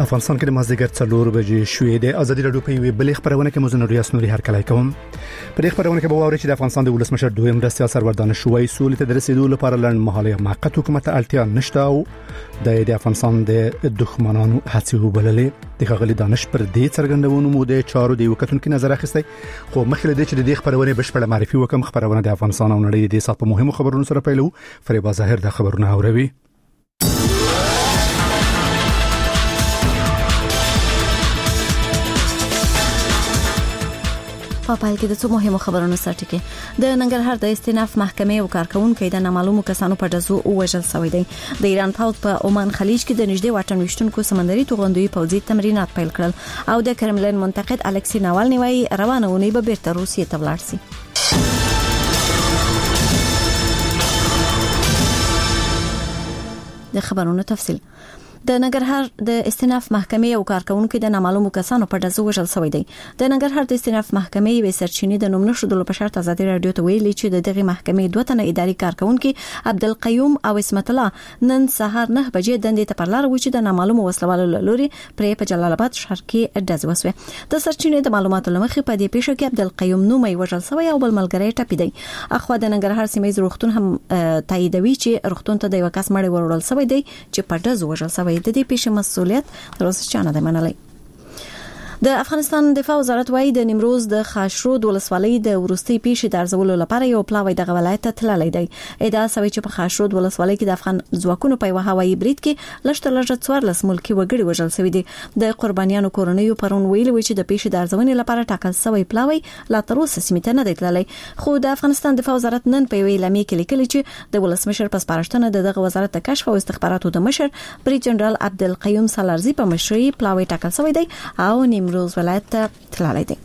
افغانستان کې د مازدیګر 4 بجې شوې د ازادي راډیو په یوه بلې خبرونه کې مزن ریاست نوري هر کله کوم په دې خبرونه کې به واوري چې د افغانستان د ولسمشر دویم مرستیال سرور دانشوي سولې ته د رسیدو لپاره لړن مهاله موقت حکومت اړتیا نشته او د افغانستان د دښمنانو هڅې وبللې د غلي دانش پر دې څرګندونو مو د چارو د وکټون کې نظر اخیستی خو مخکې د دې خبرونه بشپړه معرفي وکم خبرونه د افغانستان او نړۍ د سات په مهمو خبرونو سره پیلو فریبا ظاهر د خبرونه اوروي په پای کې د څو مهمو خبرونو سره کې د ننګرهار د استیناف محکمې او کارکونکو د نامعلومو کسانو په دزو وژل شوی دی د ایران پوځ په عمان خلیج کې د نږدې واټن وشتونکو سمندري توغندوی پوځي تمرینات پیل کړل او د کرملین منتقد الکسی ناوالنی وايي روانه ونی به بیرته روسیې ته ولاړ شي د خبرونو تفصیل د ننګرهار د استیناف محکمې او کارکونکو د نامعلومو کسانو په دزو وژل شوی دی د ننګرهار د استیناف محکمې وې سرچینې د نوم نشودلو په شرط ازادي رادیو ته ویلي چې د دغه محکمې دوه تنه اداري کارکونکو عبدالقیوم او اسمت الله نن سهار 9 بجې دندې ته پرلار و چې د نامعلومو وسلوالو لوري پرې په جلال آباد ښار کې دز وسوي د سرچینې د معلوماتو لمخې په دې پیښه کې عبدالقیوم نومي وژل شوی او بل ملګری ټپي دی اخو د ننګرهار سیمه روغتون هم تاییدوي چې روغتون ته د یو کس مړی ورول شوی دی چې په دز وژل شوی د دې پیښې مسؤلیت تروسه چانه ده منلای د افغانستان دفاع وزارت وايي د نیمروز د خاشرود ولسوالۍ د ورستي پیښې د ارزولو لپاره یو پلاوی د ولایت ته تللی دی ادعا شوی چې په خاشرود ولسوالۍ کې د افغان ځواکونو په یو هوایي برید کې لږ 14 ملکی وګړي وژل شوی دي د قربانیانو کورنیو پرون ویلي چې د پیښې د ارزونې لپاره ټاکل شوی پلاوی لا تر اوسه سیمه نه دی تللی خو د افغانستان دفاع وزارت نن په ویلي اعلامیه کې لیکلي چې د ولسمشر په سپارښتنه دغه وزارت د کشف او استخباراتو د مشر بریګ جنرال عبدالقیوم سالارزی په مشرۍ پلاوی ټاکل شوی دی او نیمروز ولایت ته تللی دی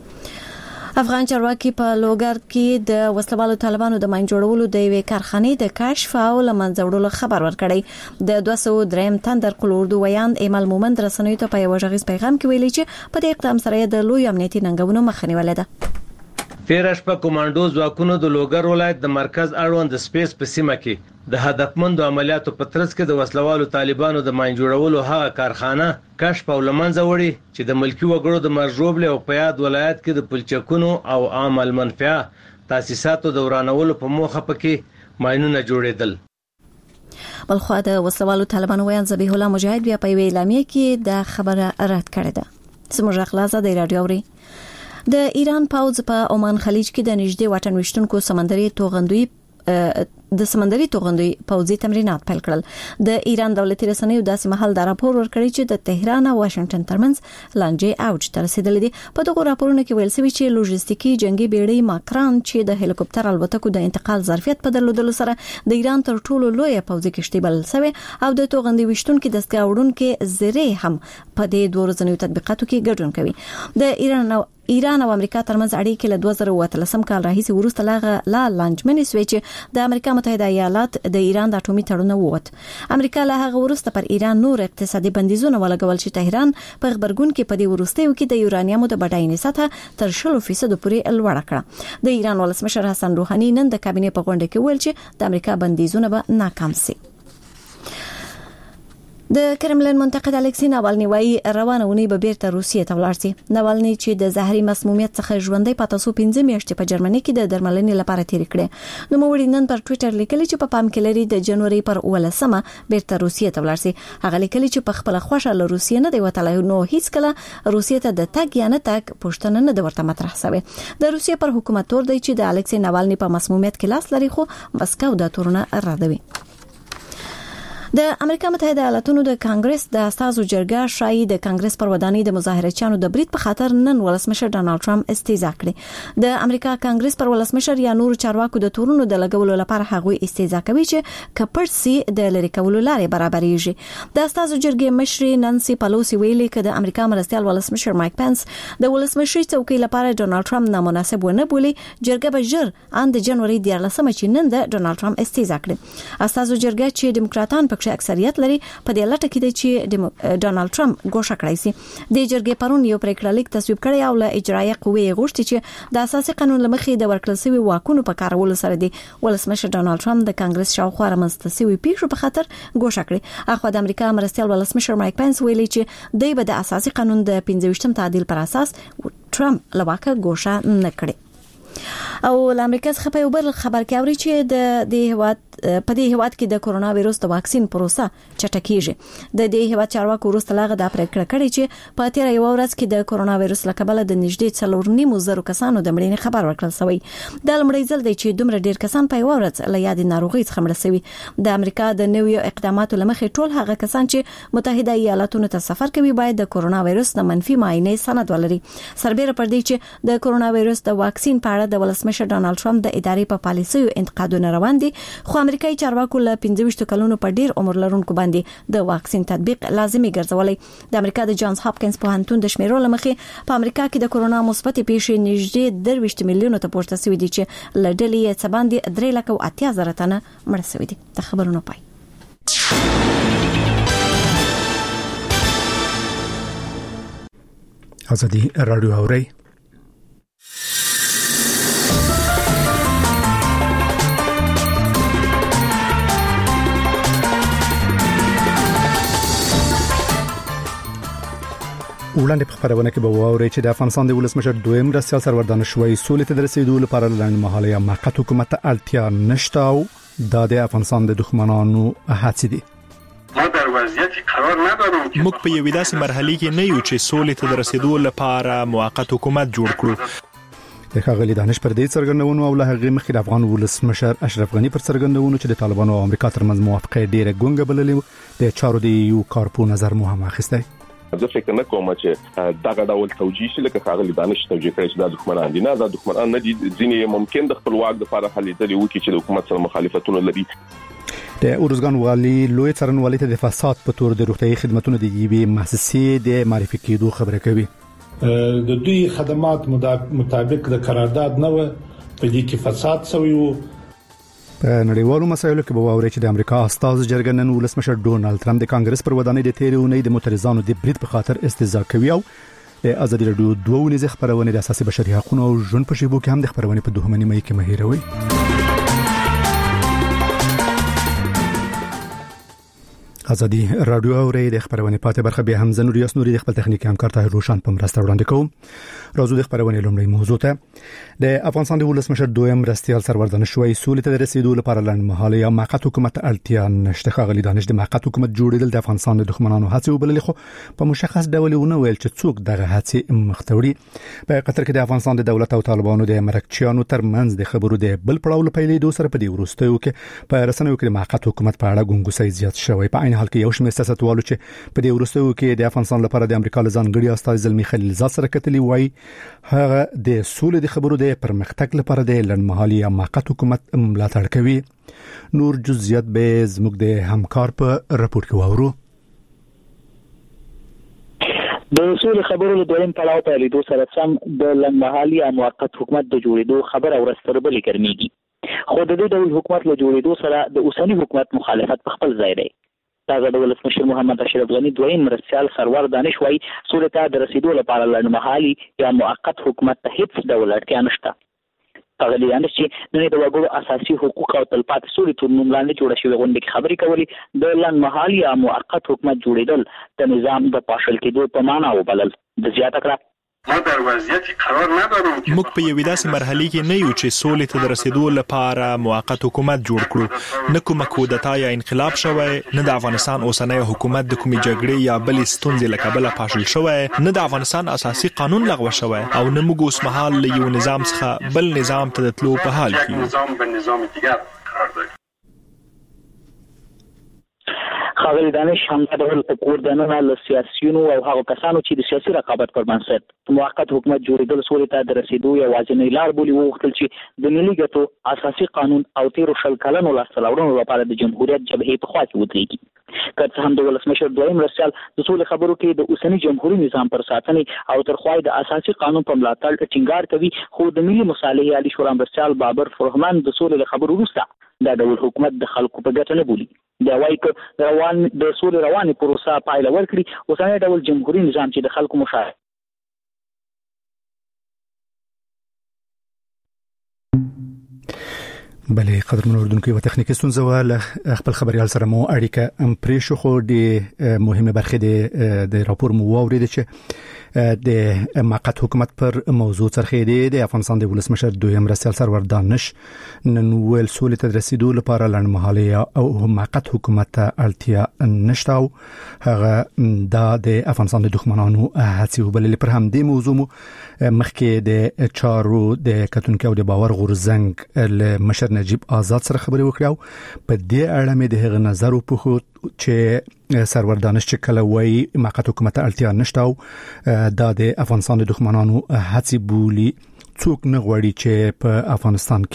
افغان چارواکي په لوګر کې د وسلوالو طالبانو د ماین جوړولو د یوې کارخانې د کشف او لمنځه وړلو خبر ورکړی د 203 تندر قلوردو ویان ایمل مومند رسنیو ته په یو ژغیز پیغام کې ویلي چې په دې اقدام سره د لوی امنیتي ننګونو مخه نیولې ده تیرش په کمانډو ځواکونو د لوګر ولایت د مرکز اړوند سپیس په سیمه کې د هدفمندو عملیاتو په ترڅ کې د وسلوالو طالبانو د ماین جوړولو هغه کارخانه کشف او لمنځه وړي چې د ملکی وګړو د مرجوبل او پیاد ولایت کې د پلچکونو او عامل منفعه تاسیساتو د ورانولو په موخه پکې ماینونه جوړېدل بلخو د وسلوالو طالبانو ویان ذبیح الله مجاهد بیا په اعلامیه کې د خبره رد کړې ده سمو ژغلازه د رادیو اوري د ایران پوځ په عمان خلیج کې د نږدې واټن وشتونکو سمندري توغندوی د سمندري توغندوی پوځي تمرینات پیل کړل د ایران دولتي رسنیو داسې محل د راپور ورکړی چې د تهران او واشنگټن ترمنځ لانجې اوج ته رسیدلې دي په دغه راپورونو کې ویل شوی چې لوجستیکي جنگي بیړۍ ماکران چې د هلیکوپټر الوتکو د انتقال ظرفیت په درلودلو سره د ایران تر ټولو لوی پوځي کشتۍ بلل شوی او د توغندي وشتونکو دستګاه وړونکو زری هم په دې دوه ورځنیو تطبیقاتو کې ګډون کوي د ایران او امریکا ترمنځ اړیکې له 2013 کال راهیسې وروسته لا لانجمنې شوې چې د امریکا متحده ایالات د ایران د اټومي تړون ووت امریکا له هغه وروسته پر ایران نور اقتصادي بندیزونه ولګول چې تهران په خبرګون کې په دې وروستیو کې د یورانیمو د بډاینې سطح تر 0% پورې لوړه کړه د ایران ولسمشر حسن روحاني نن د کابینې په غونډه کې ویل چې د امریکا بندیزونه به ناکام شي د کرملین منتقد الکسی ناوالنی وايي روانه ونی به بیرته روسیې ته ولاړ شي ناوالنی چې د زهري مسمومیت څخه ژوندۍ پاتې سو 15 میاشتې په جرمني کې د درملنې لپاره تیر کړي نو موږ نن پر ټوئیټر لیکلي چې په پام کې لري د جنوري پر 18مه بیرته روسیې ته ولاړ شي هغه لیکلي چې په خپل خوښه له روسیې نه دی وتلی نو هیڅ کله روسیې ته د تګ یا نه تګ پوښتنه نه ورته مطرح شوه د روسیې پر حکومت تور دی چې د الکسی ناوالنی په مسمومیت کې لاس لري خو مسکو دا تورونه ردوي د امریکا متحده ایالاتونو د کانګرس د استازو جرګه شایي د کانګرس پر ودانۍ د مظاهرچیانو د برید په خاطر نن ولسمشر ډانلډ ټرمپ استیزا کړی د امریکا کانګرس پر ولسمشر یا نور چارواکو د تورونو د لګولو لپاره هغوی استیزا کوي چې کپړسي د لری کولو لارې برابرېږي د استازو جرګې مشر نانسي پالوسی ویلي چې د امریکا مرستيال ولسمشر مایک پنس د ولسمشرۍ څوکۍ لپاره ډانلډ ټرمپ نامناسب ونه بولي جرګه به ژر د جنوري 14 چې نن د ډانلډ ټرمپ استیزا کړي استازو جرګه چې دیموکراتان چې اکثریت لري په دې لټه کې دی چې ډونالد ټرمپ ګوښه کړی سي. د جرګې پرون یو پریکړه لیک تصویب کړی او له اجرایي قوې غوښتي چې د اساسي قانون لمخې د ورکړل شوی واکونو په کارولو سره دی ولسمشر ډونالد ټرمپ د کانګرس شاوخوا رامنځته شوی پیښو په خاطر ګوښه کړی. اخو د امریکا مرستیال ولسمشر مایک پنس ویلي چې دوی به د اساسي قانون د 15م تعدیل پر اساس ټرمپ لواکه ګوښه نه کړي. او امریکا څخه په یو بل خبر کې اوري چې د دې هیواد کې د کورونا وایروس د واکسین پروسه چټکیږي. د دې هیواد چارواکو وروسته لاغه د پریکړه کړې چې په تیر یو ورځ کې د کورونا وایروس لکبله د نږدې 4.5 کسانو د مړینې خبر ورکړل شوی. د لمړی ځل دی چې دومره ډیر کسان په یو ورځ له یاد ناروغي څخه مړ شوي. د امریکا د نویو اقداماتو لمخې ټول هغه کسان چې متحده ایالاتونو ته سفر کوي باید د کورونا وایروس د منفي معاینې سند ولري. سربېره پر دې چې د کورونا وایروس د واکسین په اړه د ولسمشر ډونالد ټرمپ د ادارې په پالیسیو انتقادونه روان دي، خو امریکایي چارواکو له 15 کلونو په ډیر عمر لرونکو باندې د واکسین تطبیق لازمي ګرځولې. د امریکا د جانز هاپکینز پوهنتون د شمیرو لمخې په امریکا کې د کورونا مثبت پیښې نږدې 23 میلیونو ته پورته شوې دي چې له ډلې څخه باندې 3,80,000 تنه مړ شوي دي. د خبرونو پای. ازادي رادیو اوري. وړاندې په خبرونه کې به واوري چې د افغانستان د ولسمشر دویم مرستیال سرور دانشوي سولې ته د رسیدو لپاره لنډمهاله یا موقت حکومت ته اړتیا نشته او د افغانستان د دښمنانو هڅې دي. ما در وضعیتی قرار ندارم که موږ په یوه داسې مرحله کې نه یو چې سولې ته د رسیدو لپاره موقت حکومت جوړ کړو. د ښاغلي دانش پر دې څرګندونو او له هغې مخکې د افغان ولسمشر اشرف غنی پر څرګندونو چې د طالبانو او امریکا ترمنځ موافقه ډیره ګونګه بللې د چارو د یو کارپو نظر مو هم اخیستی. زه فکر نه کوم چې دغه ډول توجیه شي لکه ښاغلي دانش توجیه کړی چې د دښمنان دي. نه، د دښمنان نه دي، ځینې ممکن د خپل واک لپاره هلې ځلې وکړي چې د حکومت سره مخالفتونه لري. د اورزګان والي لوی څارنوالي ته د فساد په تور د روغتيایي خدماتو د یوې مؤسسې د معرفي کېدو خبره کوي. د دوی خدمات مطابق د قرارداد نه و په دې کې فساد شوی وو. په نړیوالو مسایلو کې به واوري چې د امریکا استاذ جرګه نن ولسمشر ډونالد ټرمپ د کانګرس پر ودانۍ د تیرې اونۍ د معترضانو د برید په خاطر استهزاء کوي او د ازادي رادیو دوه ونیزه خبرونه د اساسي بشري حقوقو او ژوند په شیبو کې هم د خبرونه په دوه نیمه کې مهیروي. ازادي رادیو اوري د خبرونه پاتې برخه به هم زنور یاس نوري د خپل تخنیکی همکار طاهر روشن په مرسته وړاندې کوم. راځو د خبرونه لومړی موضوع ته. د افغانستان د ولسمشر دویم مرستیال سرور دانشوي سولې ته د رسیدو لپاره لنډمهاله یا موقت حکومت اړتیا نشته. ښاغلي دانش د موقت حکومت جوړیدل د افغانستان د دښمنانو هڅې وبللې، خو په مشخص ډول ونه ویل چې څوک دغه هڅې مختوري. په قطر کې د افغانستان د دولت او طالبانو د مرکچیانو ترمنځ د خبرو د بل پړاو لپاره د سره په دی وروستیو کې په رسنیو کې د موقت حکومت په اړه ګونګوسي زیات شوی. په عین حال کې یو شمېر سیاستوالو چې په دې وروستیو کې د افغانستان لپاره د امریکا لزانګړي استاد زلمی خلیلزاد سره کتلی وای هغه د سولې د خبرو د پرمختګ لپاره د لنډمهالي یا موقت حکومت ملاتړ کوي. نور جزئیات به زموږ د همکار په راپور کې واورو. د سولې خبرو له دویم پړاو په لیدو سره سم د لنډمهالي یا موقت حکومت د جوړېدو خبره ورستربلې ګرميږي، خو د دې ډول حکومت له جوړېدو سره د اوسنی حکومت مخالفت په خپل ځای دی. تازه د ولسمشر محمد اشرف غنی دویم مرستیال سرور دانش وایي سولې ته د رسیدو لپاره لنډمهالي یا موقت حکومت ته هیڅ ډول اړتیا نشته. ښاغلي دانش چې د وګړو اساسي حقوق او تلپاتې سولې تر نوم لاندې جوړه شوې غونډه کې خبرې کولې د لنډمهالي یا موقت حکومت جوړېدل د نظام د پاشل کېدو په معنا وبلل. د زیاته کړه ما در وضعیتی قرار ندارم که موږ په یوه داسې مرحله کې نه یو چې سولې ته د رسیدو لپاره موقت حکومت جوړ کړو. نه کومه کودتا یا انقلاب شوی، نه د افغانستان اوسنی حکومت د کومې جګړې یا بلې ستونزې له کبله پاشل شوی، نه د افغانستان اساسي قانون لغوه شوی او نه موږ اوس مهال له یو نظام څخه بل نظام ته د تلو په حال کې یو. نظام به نظام دیگر قرار داریم. ښاغلي دانش همدا ډول په کور دننه له سیاسیونو او هغو کسانو چې د سیاسي رقابت پر بنسټ موقت حکومت جوړېدل سولې ته د رسیدو یوازینۍ لار بولي وغوښتل چې د ملي ګټو اساسي قانون او 13 کلونو لاسته راوړنو لپاره د جمهوریت جبهې په خوا کې ودرېږي. که څه هم د ولسمشر دویم مرستیال د سولې خبرو کې د اوسني جمهوري نظام پر ساتنې او تر خوا د اساسي قانون په ملاتړ ټینګار کوي، خو د ملي مصالحې عالی شورا مرستیال بابر فرهمان د سولې خبرو وروسته دا ډول حکومت د خلکو په ګټه نه بولي. دا وايي ک روان د سولې رواني پروسه پایله ورکړي اوسنی ډول جمهوریت نظام چې د خلکو مشارکت بله قدرمن اوردونکو و تخنیکی ستونزه و خپل خبريال سره مو اړیکه پریښو خو د مهمه برخه د راپور مو واورید چې د موقت حکومت پر موضوع څرخېدي د افغانستان د ولسمشر دویم مرستیال سرور دانش نن ویل سولې ته رسیدو لپاره لړمحاله او موقت حکومت ته اړتیا نشته او هغه د افغانستان د دښمنانو هڅې وبللې. پر هم د موضوع مخکې د چارو د کتونکو او د باور غورزنګ له مشر نجیب آزاد سره خبرې وکړو. په دې اړه مې د هغه نظر په خو چې سرور دانش چې کله وایي موقت حکومت اړتیا نشته او د افغانستان د دښمنانو هڅې بولي. څوک نه غواړي چې په افغانستان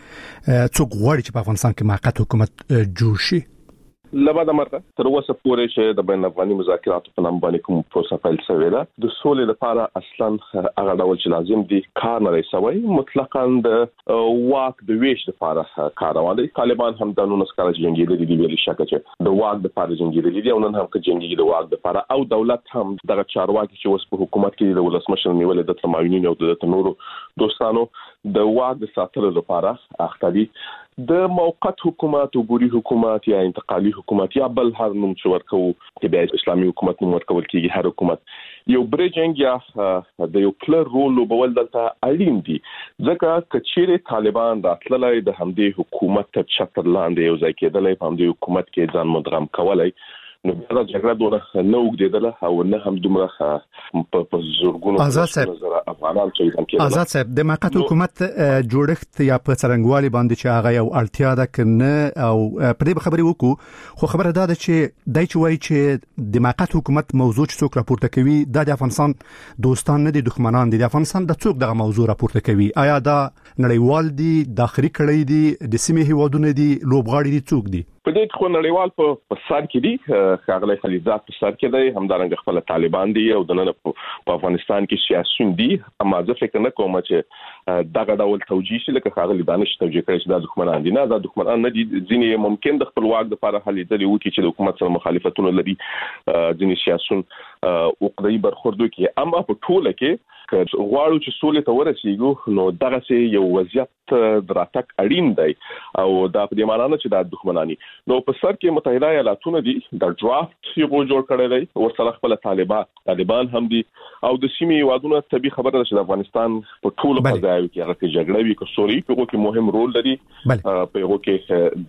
کې موقت حکومت جوړ شي. لبعد مرغه تر اوسه پورې چې د بین افغاني مذاکراتو په نام باندې کوم پروسه پیل شوې ده د سولې لپاره اصلا هغه ډول چې لازم دي کار نه رسوي مطلقاً د واک د ویش لپاره کار روان دي. طالبان هم د 19 کال جنگیدلي دي ویلي شکه چې د واک لپاره جنگیدلي دي او نن هم کې جنگي د واک لپاره او دولت هم دغه چارواکي چې اوس په حکومت کې د ولسمشر نیولې د تماوینین او د نورو دوستانو د واک د ساتلو لپاره اختلي د موقت حکومت او بوري حکومت یا انتقالي حکومت یا بل هر نوم چې ورکو چې د اسلامي حکومت نوم ورکول کیږي هر حکومت یو بریجنګ یا د یو پلر رول لوبول دلته اړین دي ځکه کچېره طالبان راتللای د همدې حکومت ته چتر لاندې یو ځای کېدلای په همدې حکومت کې ځان مدغم کولای نو دا جګړه دونه نه وګړېدله او نه هم دومره په زورګونو افغانان چې کېدل. آزاد صاحب د موقت حکومت جوړښت یا په څرنګوالي باندې چې هغه یو اړتیا ده کنه او په دې خبرې وکړو خو خبره ده چې دای چې وایي چې د موقت حکومت موضوع چې څوک راپورته کوي د افغانستان دوستان نه دي دښمنان دي. د افغانستان د څوک دغه موضوع راپورته کوي آیا دا نړیوال دي داخلي کړي دي د سیمې هیوادونه دي لوبغاړي دي څوک دي؟ په دې خو نړیوال په سر کې دي خاغلی خلیزات په سر کې دی همدارنګه خپل طالبان دي او د نن په افغانستان کې سیاسيون دي اما زه فکر نه کوم چې دغه ډول توجیه شي لکه خاغلی دانش توجیه کوي چې د دښمنان دي نه د دښمنان نه دي ځینې ممکن د خپل واک لپاره هلي ځلې وکړي چې د حکومت سره مخالفتونه لري ځینې سیاسيون وقړي برخوردو کې اما په ټوله کې غواړو چې سولې ته ورسیږو نو دغه سي یو وضعیت دراتک اړین دی او دا په دې معنی نه چې د دښمنانی نو په سر کې متحده ایالاتونه دي د ډرافت یو جوړ کړی دی ورسره خپل طالبان هم دي او د سیمې هیوادونو طبي خبره ده چې د افغانستان په ټولو فضایو کې هغه جګړه وی کوي په کې مهم رول لري په یو کې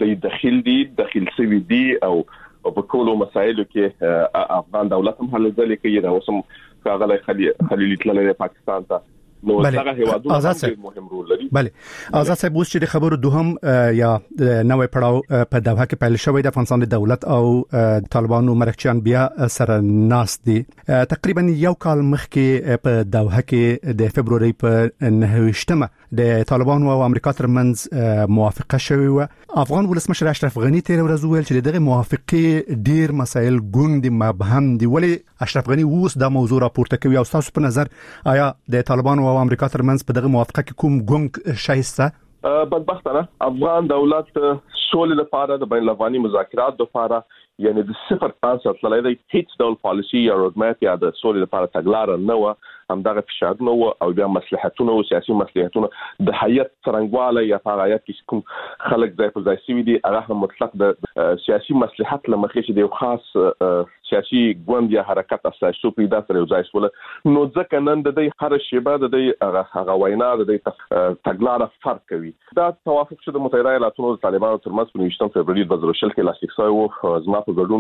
د داخل سوي دي او په ټولو مسایلو کې افغان دولت هم هلې ځلې کوي دا اوسم کاغله خلیل تللی پاکستان ته نو دغه هیوادونه مهم رول لري. بله آزاد صاحب اوس چې د خبرو دوهم یا نوې پړاو په دوحه کې پیل شوی د افغانستان د دولت او طالبانو مرکچیان بیا سره ناس دي تقریبا یو کال مخکې په دوحه کې د فبرवरी په 9 د طالبانو او امریکا ترمنځ موافقه شوې و. افغان ولسمشر اشرف غنی تیر ورځ ویل چې دغه موافقه ډیر مسایل ګوند مبهم دي ولی اشرف غنی اوس دا موضوع راپورته کوي او تاسو په نظر آیا د طالبانو او امریکا ترمنځ په دغه موافقه کې کوم ګونګ شایسته؟ بدبختانه افغان دولت سولې لپاره د بین الافغاني مذاکرات لپاره یعنی د صفر کانسپټ لري هیڅ ډول پالیسی یا روډماپ یا د سولې لپاره تګلارې نه و همدغه فشار نه و او بیا مصلحتونه او سیاسي مصلحتونه د هیئت څرنګواله یا فعالیت کې کوم خلک ځای په ځای سوي دي هغه هم مطلق د سیاسي مصلحت لمخې چې د یو خاص سیاسي ګوند یا حرکت اساسي پیدا سره ځای سول نو ځکه نن د دې هر شیبه د دې هغه وینا د دې تګلارې فرق کوي. دا توافق چې د متحده ایالاتونو د طالبانو ترمنځ په 19 فبرवरी 2020 کې لاسلیک شوی و زما په ګډون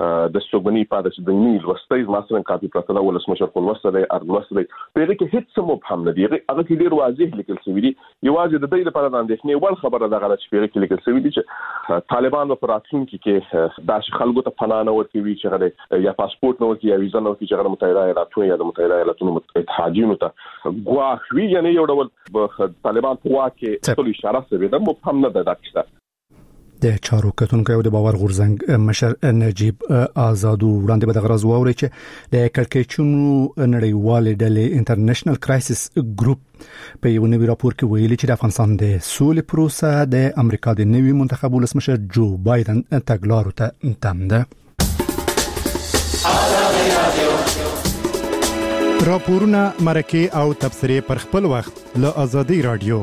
د سوګنی پاده چې د نیل وستې ماسرن کاپی پرتله ولسمشر خپل وسره ارګلوسره په دې کې هیڅ مبهم نه دی هغه کې ډیر واضح لیکل شوی دی یوازې د دې لپاره د اندېښنې ول خبره ده چې په دې کې لیکل شوی دی چې طالبان په راتلونکي کې داش خلکو ته پناه نه ورکوي چې غره یا پاسپورت نه ورکوي یا ویزا نه ورکوي چې غره متحده ایالاتونه یا د متحده ایالاتونو اتحادیو ته ګواښ وی یعنی یو ډول طالبان په واکه ټول اشاره شوی ده مبهم نه ده داکسته. د چارو کتونکو او د باور غورځنګ مشر نجیب آزادو وړاندې به د غرض ووري چې د کړکېچونو نړیوال ډلې انټرنیشنل کرایسس ګروپ په یو نوی راپور کې ویلي چې د افغانستان د سولې پروسه د امریکا د نوي منتخب ولسمشر جو بایدن تګلارو ته تم ده. راپورونه مرکه او تبصرې پر خپل وخت له آزادي رادیو.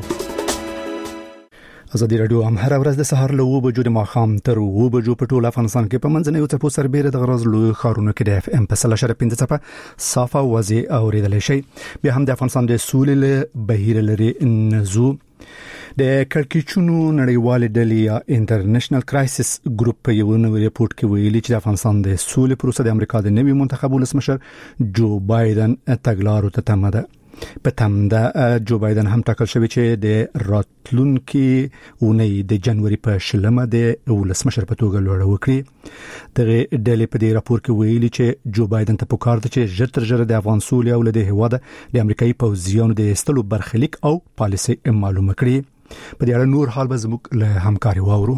ازادي رادیو هم هر ورځ د سهار له 9 بجو د ماښام تر 9 بجو په ټول افغانستان کې په منځنیو څپو سربېره د غرض لوی خارونو کې د اف ام په 3.5 څپه صافه وزي اوریدل شي. بیا هم د افغانستان د سولې له بهیر لري نزو د کړکېچونو نړیوال ډلې یا انټرنیشنل کرایسس ګروپ په یو نوی ریپورت کې ویلي چې د افغانستان د سولې پروسه د امریکا د نوي منتخب ولسمشر جو بایدن تګلارو ته تم ده. په تمده جو بایدن هم ټاکل شوی چې د راتلونکي اونۍ د جنوري په 20 د ولسمشر په توګه لوړ وکړي. دغه ډلې په دې راپور کې ویلي چې جو بایدن ته پکار دی چې ژر تر ژره د افغان سولې او د هیواد د امریکایي پوځیانو د استلو برخلیک او پالیسي معلومه کړي. په دې اړه نور حال به زموږ له همکاري واورو.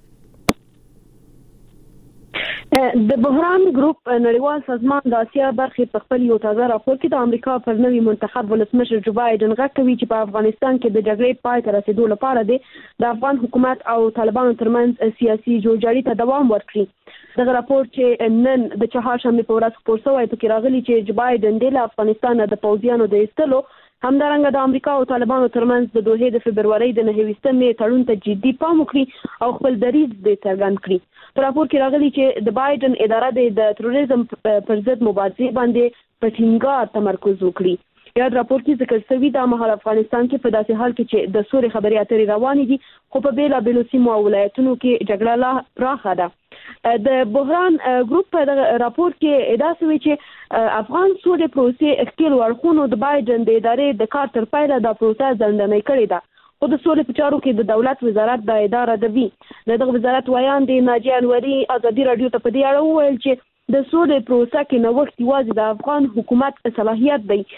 د بحران ګروپ نړیوال سازمان د اسیا برخې په خپل یو تازه راپور کې د امریکا پر نوي منتخب ولسمشر جو بایدن غږ کوي چې په افغانستان کې د جګړې پای ته رسیدو لپاره د افغان حکومت او طالبانو ترمنځ سیاسي جوړجاړي ته دوام ورکړي. دغه راپور چې نن د چهارشنبه په ورځ خپور شوی په کې راغلي چې جو بایدن د افغانستان د پوځیانو د ایستلو همدارنګه د امریکا او طالبانو ترمنځ د دوه د فبرवरी د 9 تړون ته جدي پام وکړي او خپل دریځ د څرګند کړي. په راپور کې راغلي چې د بایدن اداره د تروریزم پر ضد مبارزې باندې په ټینګار تمرکز وکړي. یاد راپور کې ذکر شوی د مهال افغانستان کې په داسې حال کې چې د سولې خبرې اترې روانې دي خو په بیلابېلو سیمو او ولایتونو کې جګړه لا راخه ده. د بحران ګروپ په راپور کې ادعا شوی چې افغان سولې پروسې ښکیل ورخونو د بایدن د ادارې د کار تر پایه د پروسه ځندنۍ کړې ده. خو د سولې په چارو کې د دولت وزارت د اداره د وی دغه وزارت ویان د ناجیه انوري ازادي رادیو ته په دې اړه وویل چې د سولې پروسه کې نوښت یوازې د افغان حکومت صلاحیت دی.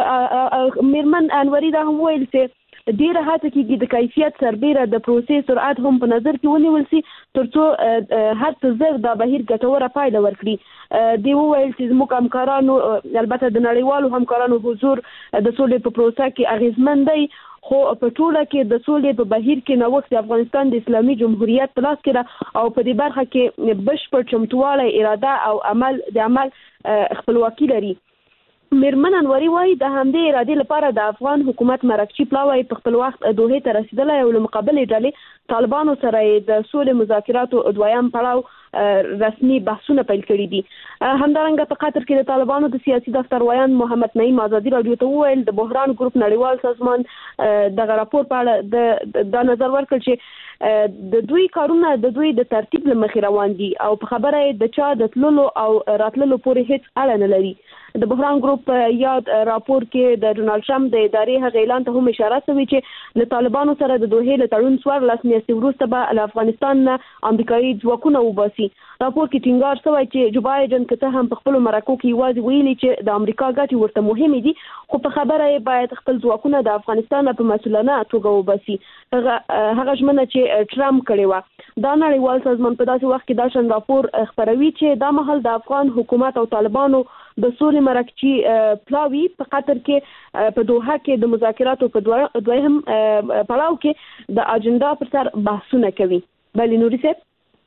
میرمن انوري دا هم ویل چې ډیره هڅه کیږي د کیفیت سربېره د پروسې سرعت هم په نظر کې ونیول شي ترڅو هر څه زر د بهیر ګټوره پایله ورکړي. دی وویل چې زموږ همکارانو البته د نړیوالو همکارانو حضور د سولې په پروسه کې اغیزمن دی خو په ټوله کې د سولې په بهیر کې نوښت د افغانستان د اسلامي جمهوریت په لاس کې ده او په دې برخه کې بشپړ چمتووالی اراده او عمل خپلواکي لري. میرمن انوري وايي د همدې ارادې لپاره د افغان حکومت مرکچی پلاوی په خپل وخت دوه ته رسیدلی او له مقابلې ډلې طالبانو سره د سولې مذاکراتو دویم پړاو رسمي بحثونه پیل کړي دي. همدارنګه په قطر کې د طالبانو د سیاسي دفتر ویان محمد نعیم آزادي رادیو ته وویل د بحران ګروپ نړیوال سازمان دغه راپور په اړه د نظر ورکړ چې د دوی کارونه د دوی د ترتیب لمخې روان دي او په خبره د چا د تللو او راتللو پورې هیڅ اړه نه لري. د بحران ګروپ یاد راپور کې د ډونالد ټرمپ د ادارې هغه اعلان ته هم اشاره شوې چې له طالبانو سره د دوه له تړون 14 میاشتې وروسته به له افغانستان نه امریکایي ځواکونه وباسي. راپور کې ټینګار شوی چې جو بایدن که څه هم په خپل مرکو کې یوازې ویلي چې د امریکا ګټې ورته مهمې دي خو په خبره یې باید خپل ځواکونه د افغانستان په مسؤلانه توګه وباسي. هغه ژمنه چې ټرمپ کړې و دا نړیوال سازمان په داسې وخت کې دا شان راپور خپروي چې دا مهال د افغان حکومت او طالبانو د سولې مرکچی پلاوی په قطر کې په دوحه کې د مذاکراتو په دویم پړاو کې د اجنډا پر سر بحثونه کوي. بلې نوري صاحب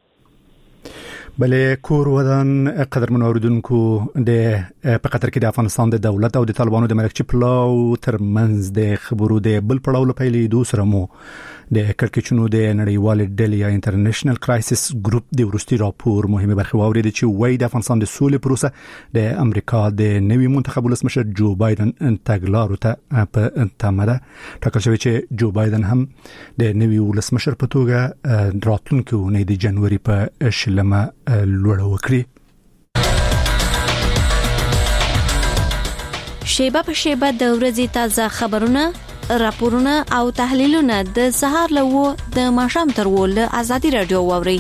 بلې کور ودان قدر منوردونکو د په قطر کې د افغانستان د دولت او د طالبانو د مرکچی پلاو ترمنځ د خبرو د بل پړاو لپاره دوسره مو د کړکېچونو د نړیوال ډلې یا انټرنیشنل کرایسس ګروپ د ورستي راپور مهمه برخه واورید چې وایي د افغانستان د سولې پروسه د امریکا د نوي منتخب ولسمشر جو بایدن تګلارو ته په تمه ده. ټاکل شوی چې جو بایدن هم د نوي ولسمشر په توګه راتلونکي اونۍ د جنوري په 20 لوړ وکړي. شیبه په شیبه د ورځې تازه خبرونه، راپورونه او تحلیلونه د سهار له د ماښام تر له آزادي رادیو واوري.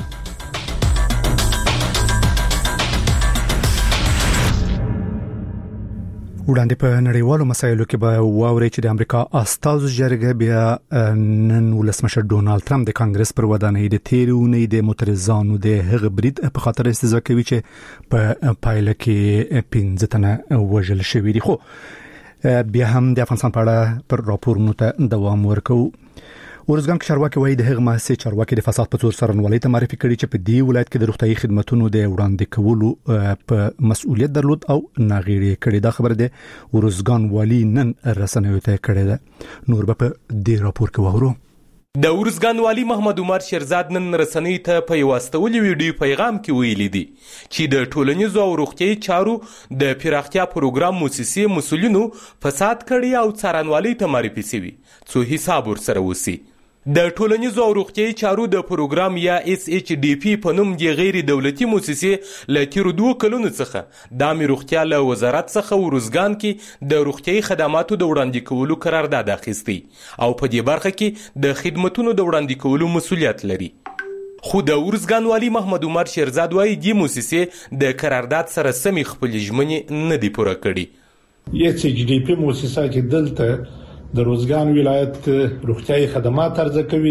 وړاندې په نړیوالو مسایلو کې به واوري چې د امریکا استازو جرګه بیا نن ولسمشر ډونالد ترامپ د کانګرس پر ودانۍ د تیرونې د مترزانو د هغه برید په خاطر استهزاء کوي چې په پایله کې 15 تنه وژل شوي دي. خو بیا هم د افغانستان په اړه پر راپورونو ته دوام ورکو. ورزګان چارواکي وایي د هغه مؤسسې چارواکي د فساد په تور سرنوالۍ ته معرفي کړي چې په دې ولایت کې د روغتيایي خدماتو د وړاندې کولو په مسؤلیت درلود او ناغېړي کړي. دا خبره ده ورزګان والی نن رسنیو ته کړې ده. نور به په دې راپور کې وورو. د ورزګان والی محمد عمر شیرزاد نن رسنۍ ته په یوستولي ویډیو پیغام کې ویلي دي چې د ټولنیزو او روغتيایي چارو د پیراختیا پروګرام مؤسسې مسولینو فساد کړي او څارنوالۍ ته معرفي شوي څو حساب ورسره وسی. د ټولنیزو او روغتيایي چارو د پروګرام یا SHDP په نوم د غیر دولتي مؤسسې ل تیر 2 کلونو څخه د امنیت روغتیا له وزارت څخه ورزګان کې د روغتيایي خدماتو د وړاندې کولو قرارداد اخیستی او په دې برخه کې د خدماتو د وړاندې کولو مسؤلیت لري. خو د ورزګان والی محمد عمر شیرزاد وايي د مؤسسې د قرارداد سره سمې خپل ژمنې نه دی پوره کړي. SHDP مؤسسه چې دلته د روزګان ولایت روغتيایي خدمات ارزه کوي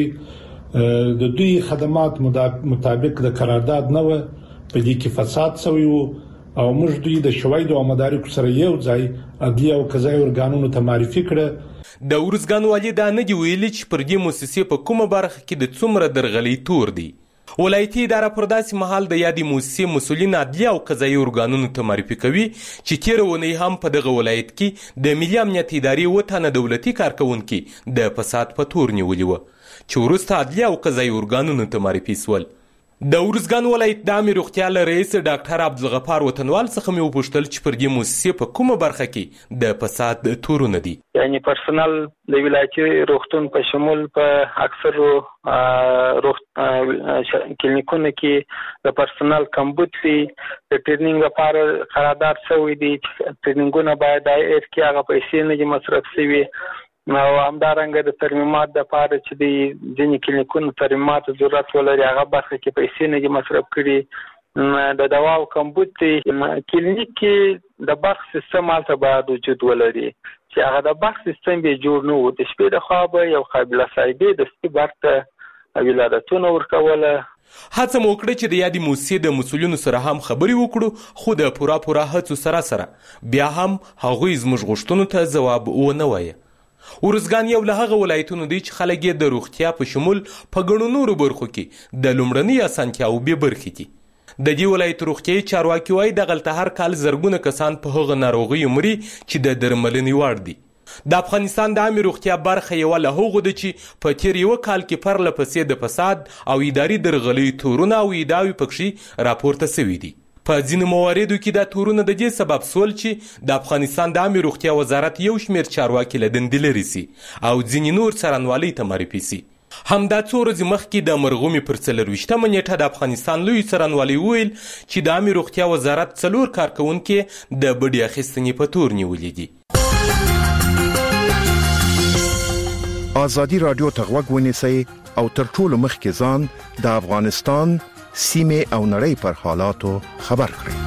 د دوی خدمات مطابق د قرارداد نه و په دې کې فساد شوی او موږ دوی د شواهد او مدارک سره یو ځای عدلیه او قضایي ارګانونو ته معرفي کړه. د ورزګان والی دا نه دی ویلي چې پر دې مؤسسې په کومه برخه کې د څومره درغلي تور دی. ولایتي اداره پر داسې مهال د یادې مؤسسې مسؤلین عدلیه او قضایي ارګانونو ته معرفي کوي چې تېره اونۍ هم په دغه ولایت کې د ملي امنیت ادارې 7 تنه دولتي کارکونکي د فساد په تور نیولي وو چې وروسته عدلیه او قضایي ارګانونو ته معرفي شول. د ورزګان ولایت د امنیت روغتیا له رئیس ډاکټر عبدالغفار وطنوال څخه مې وپوښتل چې پر دې مؤسسې په کومه برخه کې د فساد تورونه دي. یعنی پرسونل د ولایتي روغتون په شمول په اکثرو کلینیکونو کې د پرسونل کمبود وي. د ټریننګ لپاره قرارداد شوی دی. ټریننګونه باید دایره کې هغه پیسې نه مصرف شي او همدارنګه د ترمیمات د لپاره چې د ځینې کلینیکونو ترمیمات ضرورت ولري هغه برخه کې پیسې نه مصرف کړي. د دوا او کمبود کلینیک کې د بخش سیستم البته باید وجود ولري چې هغه د بخش سیستم به جوړ نه و. د شپې د خواب یو قابل صاحبې د سپي برته ولادتونه ورکوله. هڅه مو وکړه چې د یادې مؤسسې د مسؤلینو سره هم خبرې وکړو خو د پوره هڅو سره بیا هم هغوی زموږ غوښتنو ته ځواب ونه وایي. ورزګان یو له هغه ولایتونو دی چې خلک یې د روغتیا په شمول په ګڼو نورو برخو کې د لومړنۍ اسانتیاوو بې برخې دي. د دې ولایت روغتیایي چارواکي وایي دغلته هر کال زرګونه کسان په هغه ناروغیو مري چې د درملنې وړ دي. د افغانستان د عامه روغتیا برخه یو له هغو ده چې په تیر یو کال کې پرله پسې د فساد او اداري درغلۍ تورونه او ادعاوې پکې راپورته شوي دي. په ځینو مواردو کې دا تورونه د دې سبب سول چې د افغانستان د عامه روغتیا وزارت یو شمېر چارواکي له دندې لرې سي او ځینې نور څارنوالۍ ته معرفي سي. همدا څو ورځې مخکې د مرغومي پر 24مه نیټه د افغانستان لوی څارنوالۍ ویل چې د عامه روغتیا وزارت 4 کارکونکي د بډې اخیستنې په تور نیولې دي. ازادي رادیو ته غوږ ونیسئ او تر ټولو مخکې ځان د افغانستان سیمه او نړۍ پر حالاتو خبر کړئ.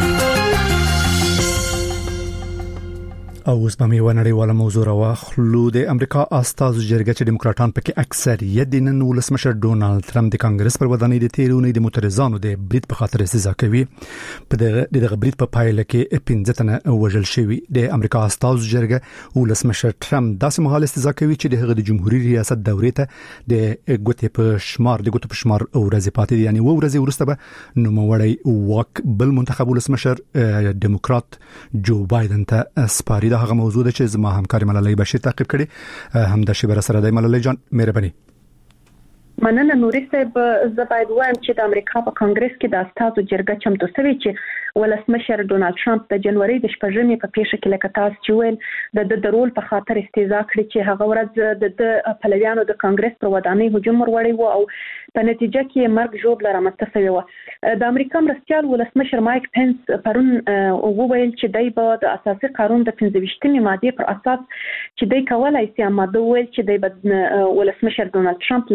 او اوس به مې ونړیواله موضوع راواخلو. د امریکا استازو جرګه چې دیموکراتان پکې اکثریت دي نن ولسمشر ډونالد ترامپ د کانګرس پر ودانۍ د تیرونې د مترزانو د برید په خاطر استهزاء کوي. په دغه برید په پایله کې 15 تنه وژل شوي. د امریکا استازو جرګه ولسمشر ترامپ داسې مهال استهزاء کوي چې د هغه د جمهوریت ریاست دورې ته د ګوتې په شمار ورځې پاتې دي. یعنی و ورځې وروسته به نوموړی واک بل منتخب ولسمشر دیموکرات جو بایدن ته سپاري. هغه موضوع ده چې زما همکار ملالۍ بشیر تعقیب کړي. هم د شبر سره د ملالۍ جان مهرباني. مننه نوري صاحب. زه باید وایم چې د امریکا په کانګرس کې د استازو جرګه چمتو شوې چې ولسمشر ډونالد ترامپ د جنوري د 14مې په پیښه کې لکه تاسو چې ویل د رول په خاطر استهزاء کړې چې هغه ورځ د پلویانو د کانګرس پر ودانۍ هجوم وروړی وو او په نتیجه کې مرګ ژوبله رامنځته شوی و. د امریکا مرستیال ولسمشر مایک پنس پرون وویل چې دای په د اساسي قانون د 15مې ماده پر اساس چې دای کولای شي ماده ویل چې دای ولسمشر ډونالد ترامپ له خپل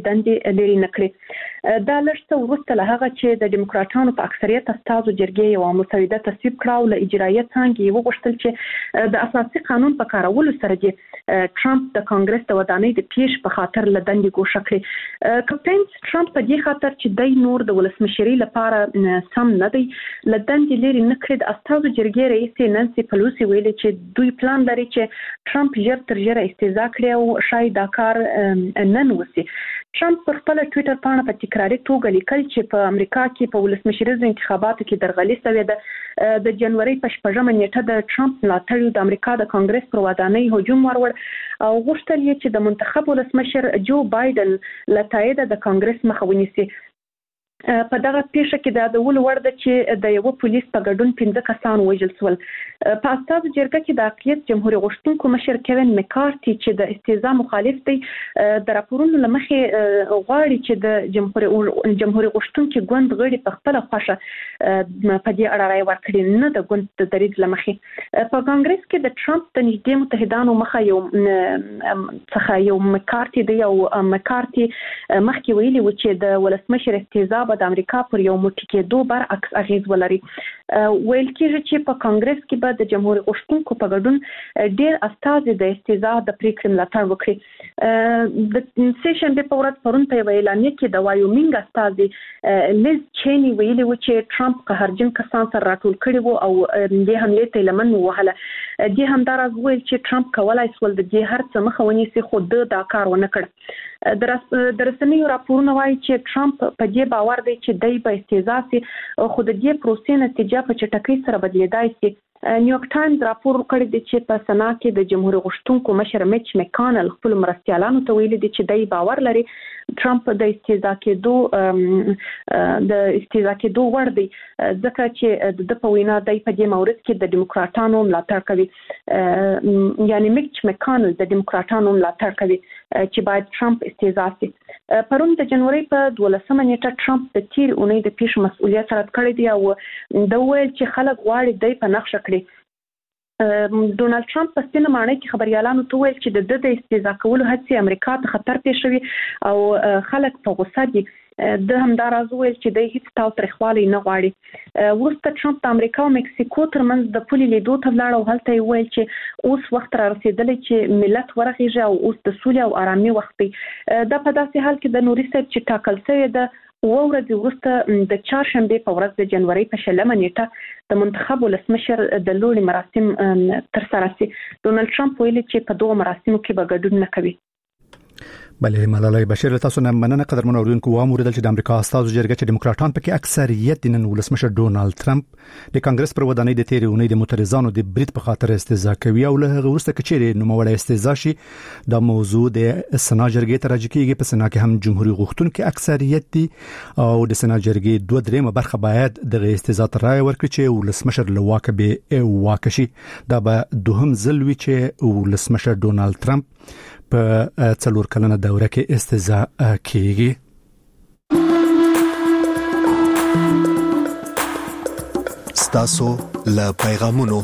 دندې لري نکړي دا لږ وروسته له هغه چې د دیموکراتانو په اکثریت استازو جرګې یو مسوده تصویب کړه او له اجرایه څنګه یو غوښتل چې د اساسي قانون په کارولو سره چې ټرمپ د کانګرس د ودانۍ د پیش په خاطر له دندې ګوښه کړي کپټین ټرمپ په دې خاطر چې د نور د ولسمشرۍ لپاره سم نه دی له دندې لري نکړي د استازو جرګې رئیس نانسي پلوسی ویلي چې دوی پلان لري چې ټرمپ ژر تر ژره استعزا کړي او شاید دا کار نن وسی ټرمپ پر خپل ټوئیټر باندې په تکراري توګه لیکل چې په امریکا کې په ولسمشریزو انتخاباتو کې درغلي شوې ده د جنوري په 8مه نیټه د ټرمپ ملاتړو د امریکا د کانګرس پر ودانۍ هجوم ورور او غوښتل یې چې د منتخب ولسمشر جو بایدن لتاید د کانګرس مخه ونیسي په دغه پیښه کې د ول ورده چې د یو پولیس په ګډون 15 کسان وژل شول په استازو جرګه کې د اقلیت جمهوریت غوښتونکو مشر کوین مکارتي چې د استهزاء مخالف دی د راپورونو لمخې غواړي چې د جمهوریت غوښتونکو ګوند غړي په خپل خوښه په دې اړه راي ورکړي نه د ګوند د دریځ لمخې په کانګرس کې د ټرمپ د نږدې متحدانو مخه یو مکارتي دی او مکارتي مخکې ویلي و چې د ولسمشر استهزاء د امریکا پر یو متکیدو برعکس اغیز ولري ویل کېږي چې په کانګرس کې به د جمهوریت غوښتونکو په ګډون ډېر استازي د استهزاء د پریکړې ملاتړ وکړي د سیشن په ورځ پرون په اعلان کې د وایومینګ استازي لیز چینی ویلي و چې ټرمپ قهرجن کسان سره راټول کړي وو او د حمله ته لمن وهله د همدارز ویل چې ټرمپ کولای شول د دې هر څه مخه ونیسي خو دا کار ونه کړ د رسنیو راپورونه وایي چې ټرمپ په دې باور دی چې دای په استهزاء سي خو د دې پروسې نتیجه په چټکۍ سره بدلیدای شي نیویورک ټایمز راپور کړی دی چې په سنا کې د جمهوریت غوښتونکو مشر میچ مکانل خپل مرستیالانو ته ویلي دی چې دای باور لري ټرمپ د استهزاء کېدو ور دی ځکه چې د په وینا دای په دې مورد کې د دیموکراتانو ملاتړ کوي یعنی میچ مکانل د دیموکراتانو ملاتړ کوي چې باید ټرمپ استهزاء شي پرون د جنوري په 12مه نیټه ټرمپ د تیر اونۍ د پیښ مسؤلیت رد کړی دی او د ویل چې خلک غواړي دای په نقشه کړي ډونالد ټرمپ په سپینه ماڼۍ کې خبريالانو ته ویل چې د استهزاء کولو هڅې امریکا ته خطر پېښوي او خلک په غوسه دي د همدارز ویل چې د هیڅ تاوتریخوالي نه غواړي ورسته ټرمپ د امریکا او مکسیکو ترمنځ د پولي لیدو ته لاړ او هلته ویل چې اوس وخت را رسیدلی چې ملت ورغیږي او اوس د سولې او آرامي وخت دی دا په داسې حال کې د نوري صاحب چې ټاکل شوی د ورځې وروسته د چهارشنبه په ورځ د جنوري په 20مه نیټه د منتخب ولسمشر د لوړي مراسم ترسره شي ډونالد ټرمپ ویلي چې په دوه مراسمو کې به ګډون نه کوي بله ملالۍ بشیر تاسو نه مننه قدرمن اوریدونکو واموریدل چې د امریکا استازو جرګه چې دیموکراتان پکې اکثریت د نن ولسمشر ډونالد ټرمپ د کانګرس پر ودانۍ د تیرې اونۍ د معترضانو د برید په خاطر استهزاء کوي او له هغه وروسته کچېره نوموړی استهزاء شي د موضوع د سنا جرګې ته راځي په سنا کې هم جمهوریت غوښتونکو اکثریت دي او د سنا جرګې 2/3 برخه باید د استهزاء تر رائے ورکړي چې ولسمشر لواکه به واکشي دا به دوهم ځل وي چې ولسمشر ډونالد ټرمپ په 4 کلنه دوره کې استهزاء کیږي ستاسو له پیغامونو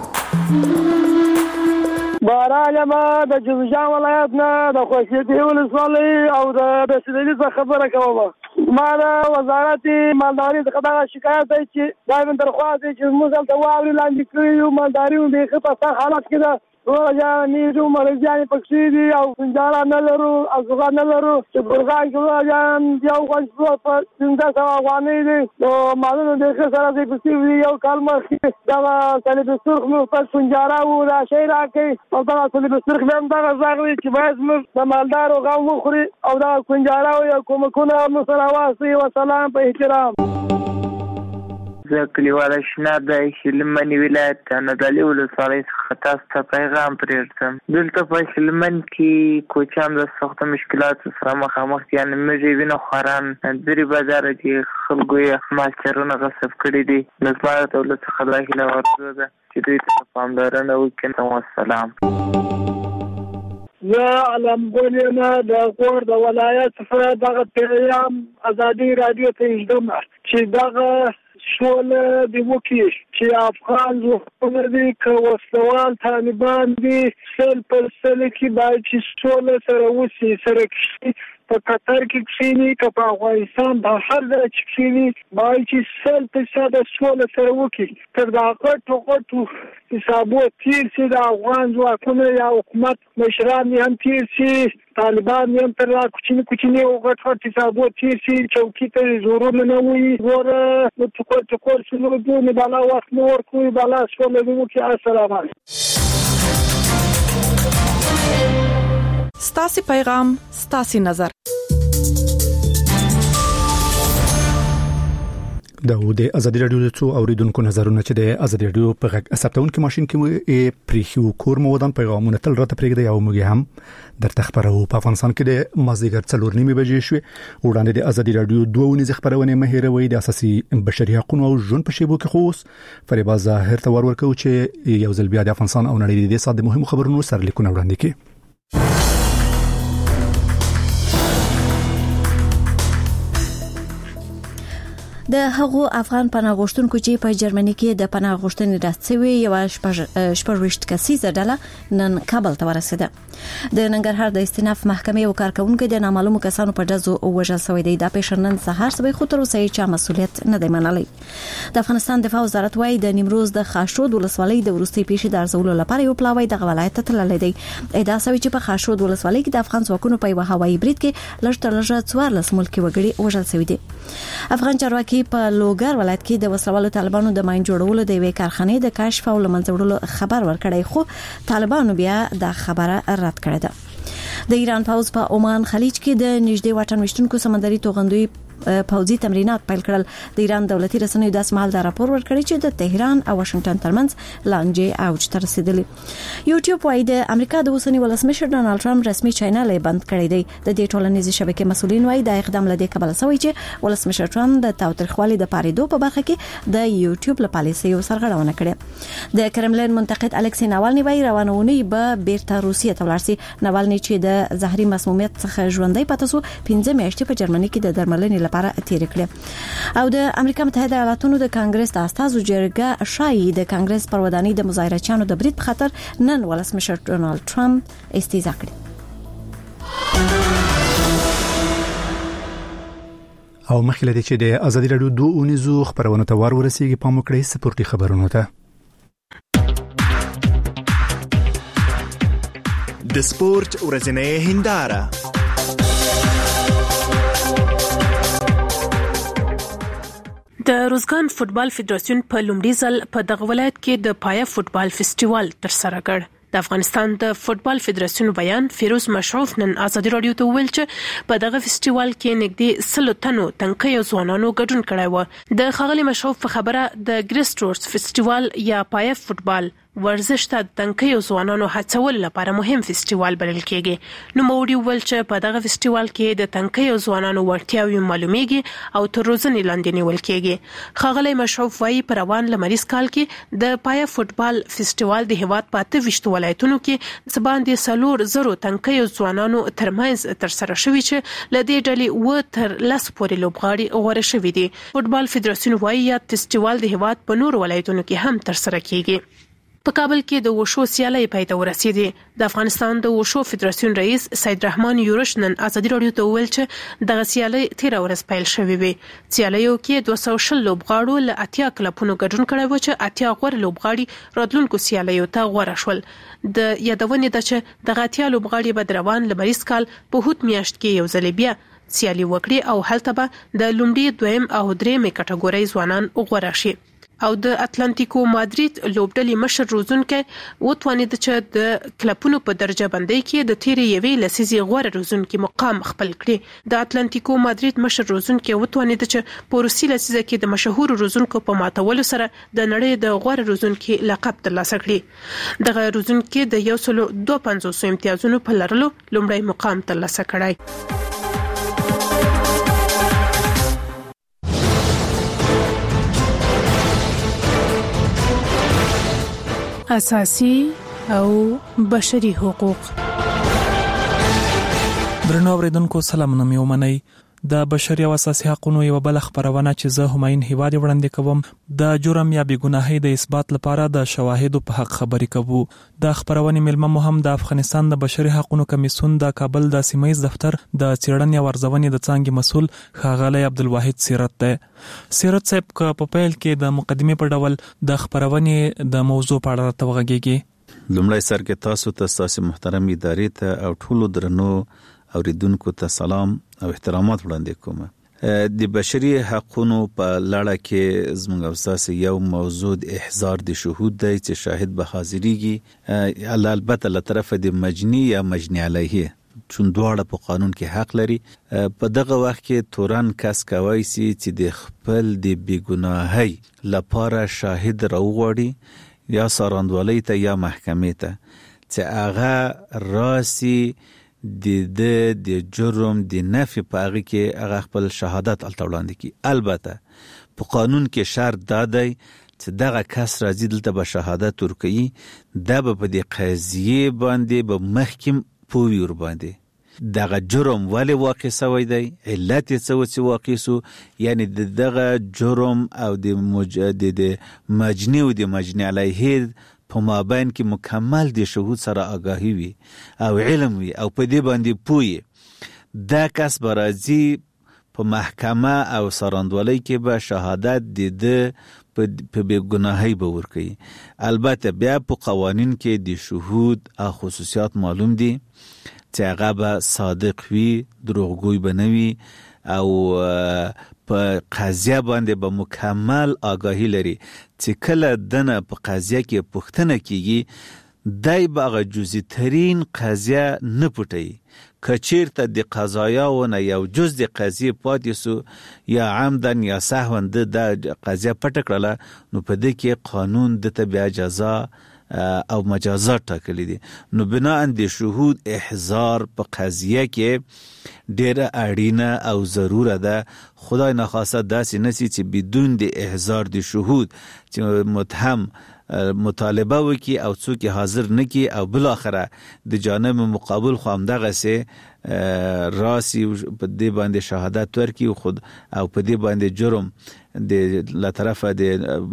باران ما د جوزجان ولایت نه د خوشیدي ولسوالۍ او د سیدلي څخه خبره کوم ما د وزارت مالداري څخه شکایت دی چې دا درخواست دی چې موږ ته واوري لاندې کړو مالداري د خپل حالت کې ده روزانه مرزيان پکې دي او څنګه نه لرو او څنګه نه لرو چې برګان جوړان یو غوښتو په څنګه څنګه دي نو مالونو د سره د پسې یو کلمه دا سره د سرخ نو په څنګه راو دا شي راکې او دا سره د سرخ هم دا ځاغلي چې باید موږ د مالدارو غو مخوري او دا څنګه راو یو کومه نو سره واسي او سلام په احترام کلیواله شنه د شلمنی ولایت نادعلي ولسوالۍ څخه تاسو ته پیغام پرېږدم دلته په شلمن کې کوچیان د سخت مشکلاتو سره مخامخ دي یعنې مېږې وینه خوران درې بازار کې خلکو یې ماسټرونه غصب کړي دي نو زما د دولت څخه دا هیله ورته ده چې دوی ته پاملرنه وکړي والسلام زه علم ګل نه د کور د ولایت څخه دغه پیغام ازادي رادیو ته ژدم چې دغه شول دی وکی چې افغان ځوانان دي که وسوال طالبان دي سل پر سل کې باید چې شول سره وسی سره کې په قطر کې کښینی که په افغانستان د هر ځای چې کښینی باید چې 100% سوله سره وکړي تر دا غټو حسابو تیر سي د افغان ځواکونو یا حکومت مشران هم تیر سي طالبان هم تر کوچنی او غټ حسابو تیر سي چوکي ته زورونه نه وي ور ټکور شنو دونه بالا وخت نور کوي بالا سوله وکړي. السلام علیکم. ستاسي پیغام ستاسي نظر. د ازادي رادیو د څو اوریدونکو نظرونه چې د ازادي رادیو په غږ ثبتونکو ماشين کې پریخو کور مودان پیغامونه تل راته پرېږدي او موږ هم درته خبرو. په افغانستان کې د مازیګر 4:30 بجې شوې وړاندې د ازادي رادیو 2 خبرونه مهیروي د اساسي بشري حقوقو او ژوند په شیبو کې خوص فریبا ظاهر ته ورکو چې یو ځل بیا د افغانستان او نړۍ د ساده مهمو خبرونو سره لیکونه وړاندې کړي. د هغو افغان پناه غوښتونکو چې په جرمني کې د پناه غوښتنې راڅوي یو شپږ کسیزه ډله نن کابل ته ورسېده. د ننګرهار د استیناف محکمې او کارکونکو د نامعلومو کسانو په ډزو وژل شوی دی. د پېښنن سهار سبې خو تر اوسه چې مسؤلیت نه دی منلای. د افغانستان دفاع وزارت وايي د نیمروز د خاشود ولسوالۍ د ورستي پیښې د ارزولو لپاره یو پلاوی د ولایت ته تللی دی. ادعا شوی چې په خاشود ولسوالۍ کې د افغان ځواکونو په هوایي برید کې لږ تر لږه 14 ملکي وګړي وژل شوی دي. افغان چارواکي په لوګر ولایت کې د وسلوالو طالبانو د ماین جوړولو د یوې کارخانې د کشف او لمنځوړلو خبر ورکړی خو طالبانو بیا د خبره رد کړې ده. د ایران پوز په عمان خلیج کې د نږدې واټن وشتونکو سمندري توغندوی پوځي تمرینات پیل کړل. د ایران دولتي رسنیو د اسمال د راپور ورکړی چې د تهران او واشنگټن ترمنځ لانجې اوج ته رسیدلې. یوټیوب وايي د امریکا د اوسنی ولسمشر ډونالد ټرمپ رسمي چینل بند کړی دی. د دې ټولنیزې شبکې مسؤلین وايي د اقدام لدی کبل شوی چې ولسمشر ټرمپ د تاوتریخوالي د پاریدو په برخه کې د یوټیوب له پالیسیو سرغړونه کړې. د کرملین منتقد الکسی ناوالنی وايي روانونی به بیرته روسیې ته ولاړ شي. ناوالنی چې د زهري مسمومیت څخه ژوندۍ پاتې شو 15 میاشتې په جرمني کې د درملنې لپاره تیر کړ. او د امریکا متحده ایالاتونو د کانګرس د استازو جرګه شایي د کانګرس پر ودانۍ د مظاهرچیانو د برید په خاطر نن ولسمشر ډونالد ټرمپ استیزا کړ. او مخکې لدی چې د ازادي رادیو 2 خبرونه ته ورسیږي په مکړې سپورتي خبرونه ته د سپورت ورځنۍ هنداره. د روزګان فوتبال فدراسیون په لومړي ځل په دغه ولایت کې د پایا فوتبال فیسټیوال ترسره کړ. د افغانستان د فوتبال فدراسیون بیان فیروز مشعوف نن ازادي رادیو ته ویل چې په دغه فیسټیوال کې نږدې 100 تنو تنکي ځوانانو ګډون کړی و. د خغلی مشعوف په خبره د ګریسټورز فیسټیوال یا پایا فوتبال ورزش ته تنکي ځوانانو هڅول لپاره مهم فیسټیوال بلل کېږي. نو موري ول چې په دغه فیسټیوال کې د تنکي ځوانانو ورتیاوي معلومیږي او تر روزنې لاندې نیول کېږي. خغلی مشعوف وايي پر روان لمریز کال کې د پایا فوتبال فیسټیوال د هیواد په 28 ولایتونو کې زباندې 400 تنکي ځوانانو ترمنځ ترسره شوی چې لدې ډلې و تر 10 پورې لوبغاړي غوړه شوی دي. فوتبال فدراسیون وايي فیسټیوال د هیواد په نور ولایتونو کې هم ترسره کیږي. په کابل کې د وشو سیالي پای ته ورسېدې. د افغانستان د وشو فدراسیون رئیس سید رحمان یورش نن ازادي رادیو ته ویل چې دغه سیالي 13 ورځې پیل شوې وي. سیالیو کې 200 لوبغاړو له 80 کلبونو ګډون کړی و چې 80 غوړ لوبغاړي راتلونکو سیالیو ته غوړه شول. د یادونې ده چې دغه 80 لوبغاړي به روان لمریز کال په هوت میاشت کې یو ځل بیا سیالي وکړي او هلته به د لومړي دویم او درېمې کټګورۍ ځوانان غوړه شي. او د اتلانتیکو مادرید لوبډلې مشر روزونکي وتوانید چې د کلبونو په درجه بندۍ کې د تیرې یوې لسیزې غوړه روزونکي مقام خپل کړي. د اتلانتیکو مادرید مشر روزونکي وتوانید چې په روسي لسیزه کې د مشهور روزونکو په ماتولو سره د نړۍ د غوړه روزونکي لقب ترلاسه کړي. دغه روزونکي د 152 امتیازونو په لرلو لومړی مقام ترلاسه کړی. اساسي او بشري حقوق. درنو اوریدونکو سلام نوم یو منئ. د بشري او اساسي حقوقو یو بل خبرونه چې زه هماین هیواد وړاندې کوم د جرم یا بیګناهۍ د اثبات لپاره د شواهدو په حق خبرې کوو. د خبرونه ملمه مهم د افغانستان د بشري حقوقو کمیسیون د کابل د سیمایي دفتر د څېړنې او ارزونې د څانګې مسؤل ښاغلی عبدالواحد سیرت دی. سیرت صاحب په پیل کې د مقدمې په ډول د خبرونې د موضوع په اړه راته وغږیږي. لومړی سر کې تاسو محترم ادارې ته او ټولو درنو اوریدونکو ته سلام او احترامات وړاندې کوم. د بشري حقوقو په لړ کې زموږ او تاسو یو موضوع د احضار د شهود دی چې شاهد به حاضرېږي، البته له طرف د مجنی یا مجنی علیه چون دواړه په قانون کې حق لري. په دغه وخت کې تورن کس کوي چې د خپل د بیګناهۍ لپاره شاهد راوغواړي یا ساراندوالۍ ته یا محکمې ته چې هغه راسي د جرم د نفي په هغه کې هغه خپل شهادت وړاندې کړي. البته په قانون کې شرط دا دی چې دغه کس راځي دلته به شهادت ورکوي، دا به په دې قضیې باندې به محکم پوی ور باندې دغه جرم ولی واقع شوی دی، علت یې څه واقع سو، یعنی دغه جرم او د مجنی او د مجنی علیه په مابین کې مکمل د شهود سره آگاهی وي او علم وي او په دې باندې پوی دا کس به راځي په محکمه او سراندوالۍ کې به شهادت په بیګناهۍ به ورکوي. البته بیا په قوانین کې د شهود او خصوصیات معلوم دي چې هغه به صادق وي، دروغگوی به نه وي او په قضیه باندې به مکمل آگاهی لري چې کله دنه په قضیه کې پوښتنه کیږي دای به هغه جزئی ترین قضیه نه پټوي. کچیرته د قضایاونه یو جز د قضیه پاتې سو یا عمدن یا سهوا د قضیه پټ کړله نو په دې کې قانون د ته بیا جزا او مجازات ټاکلي دي. نو بنا د شهود احضار په قضیه کې ډیره اړینه او ضروره ده. خدای نخواسته داسې نسی چې بدون د احضار د شهود چې متهم مطالبه وکي او څوک حاضر نکي او بل اخره د جانب مقابل خو هم دغه سه راسي په دې باندې شهادت ورکي خود او په دې باندې جرم د له طرفه د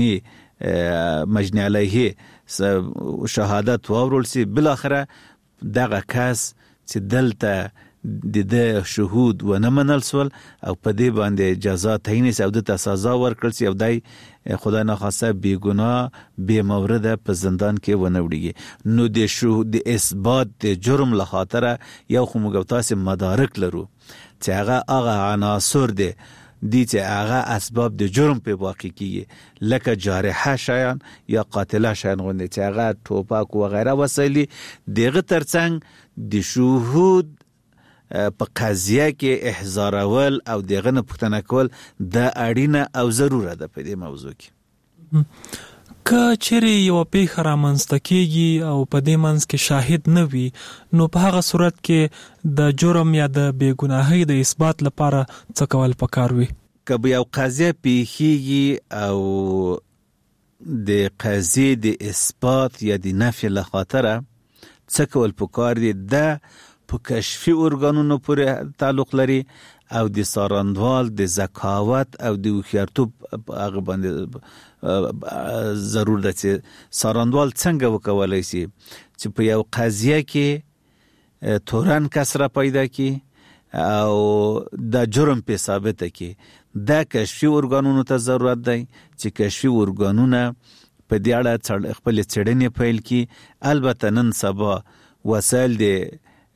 مجنی علیه شهادت واورول سي. بل اخره دغه کس چې دلته د شهود و نه منل سول او په دې باندې جزا تعیین سي او د سزا ورکړل سي او دای خدای ناخواسته بی ګناه بی مورد په زندان کې ونه وړيږي. نو د شهود د اثبات د جرم له خاطر یو خو موږ تاسو مدارک لرو چې هغه عناصر دي چې هغه اسباب د جرم په واقع کیږي لکه جارحه شیان یا قاتله شیان غوندي چې هغه ټوپک و غیره وسایلی دغه ترڅنګ د شهود په قضیه کې احضار اول او دغه نه پوښتنه کول د اړینه او ضروره ده په دې موضوع کې. که چیرې یو پیښه رامنځته کیږي او په دې منځ کې شاهد نه وي نو په هغه صورت کې د جرم یا د بیګناهۍ د اثبات لپاره څه کول پکار وي؟ که یو قضیه پیښیږي او د قضیې د اثبات یا د نفي له خاطره څه کول پکار دي د په کشفي ارګانونو پورې تعلق لري او د ساراندوال د ذکاوت او د هوښیارتوب هغه باندې ضرور ده چې ساراندوال څنګه وکولای شي چې په یو قضیه کې تورن کس را پیدا کی او د جرم په ثابته کی د کشفي ارګانونو ته ضرورت دی چې کشفي ارګانونه په دې اړه خپل څېړنې پیل کی. البته نن سبا وسایل د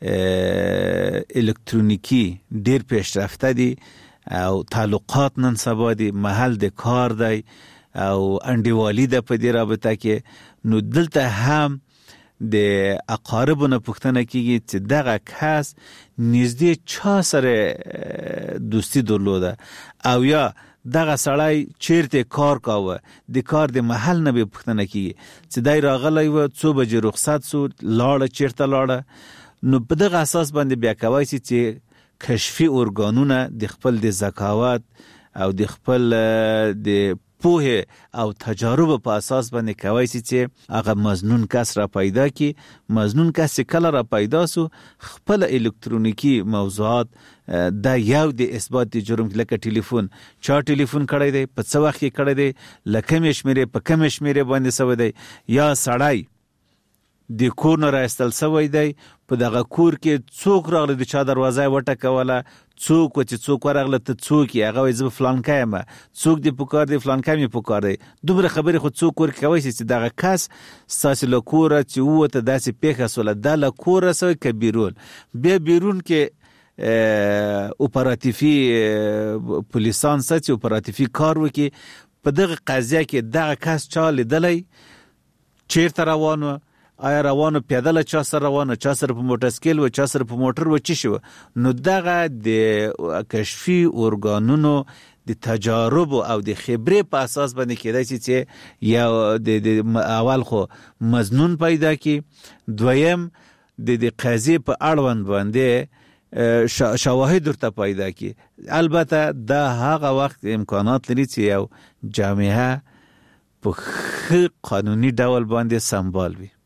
الکترونیکی ډیر پیشرفته دي او تعلقات نن سبا دي، محل د کار دی او انډیوالي ده په دې رابطه کې. نو دلته هم د اقاربونو پوښتنه کیږي چې دغه کس نږدې چا سره دوستی درلوده او یا دغه سړی چیرته کار کاوه، د کار د محل نه به پوښتنه کیږي چې دای راغلی و څو بجې رخصت سو لاړه چیرته لاړه. نو په دغه اساس باندې بیا کوي چې کشفي ارګانونه د خپل د ذکاوت او د خپل د پوهه او تجارب په اساس باندې کوي چې هغه مظنون کس را پیدا کی. مظنون کس کله را پیدا سو خپل الکترونیکی موضوعات دا یو د اثبات د جرم لکه ټلیفون چا ټلیفون کړی دی په څه وخت کې کړی دی لکه مشمره په کوم مشمره باندې سوی دی یا سړی د کور نه راستل سوی دی په دغه کور کې څوک راغلی د چا دروازه وټکوله څوک چې څوک ورغله ته څوک هغه زه فلانکا یم څوک دی پکار دی فلانکا می پکار دی دومره خبرې خو څوک ور کوي چې دغه کس ستاسو له کوره چې وته داسې پیښه سوله د له کوره سوی کبیرون بیا بیرون کې اپراتیفي پولیسان ساتي اپراتیفي کار وکي په دغه قضیه کې دغه کس چا لیدلی چیرته روانو آیا روانو پیاده چا سره روانو چا سره په موټر سکیل و چا سره په موټر و چی شو نو دغه د کشفي ارګانونو د تجارب او د خبرې په اساس باندې کېدای چې یا د اول خو مظنون پیدا کی دویم د قضیه په اړوند باندې شواهد ورته پیدا کی. البته دا هغه وخت امکانات لري چې یو جامعه په قانوني ډول باندې سمبال وي.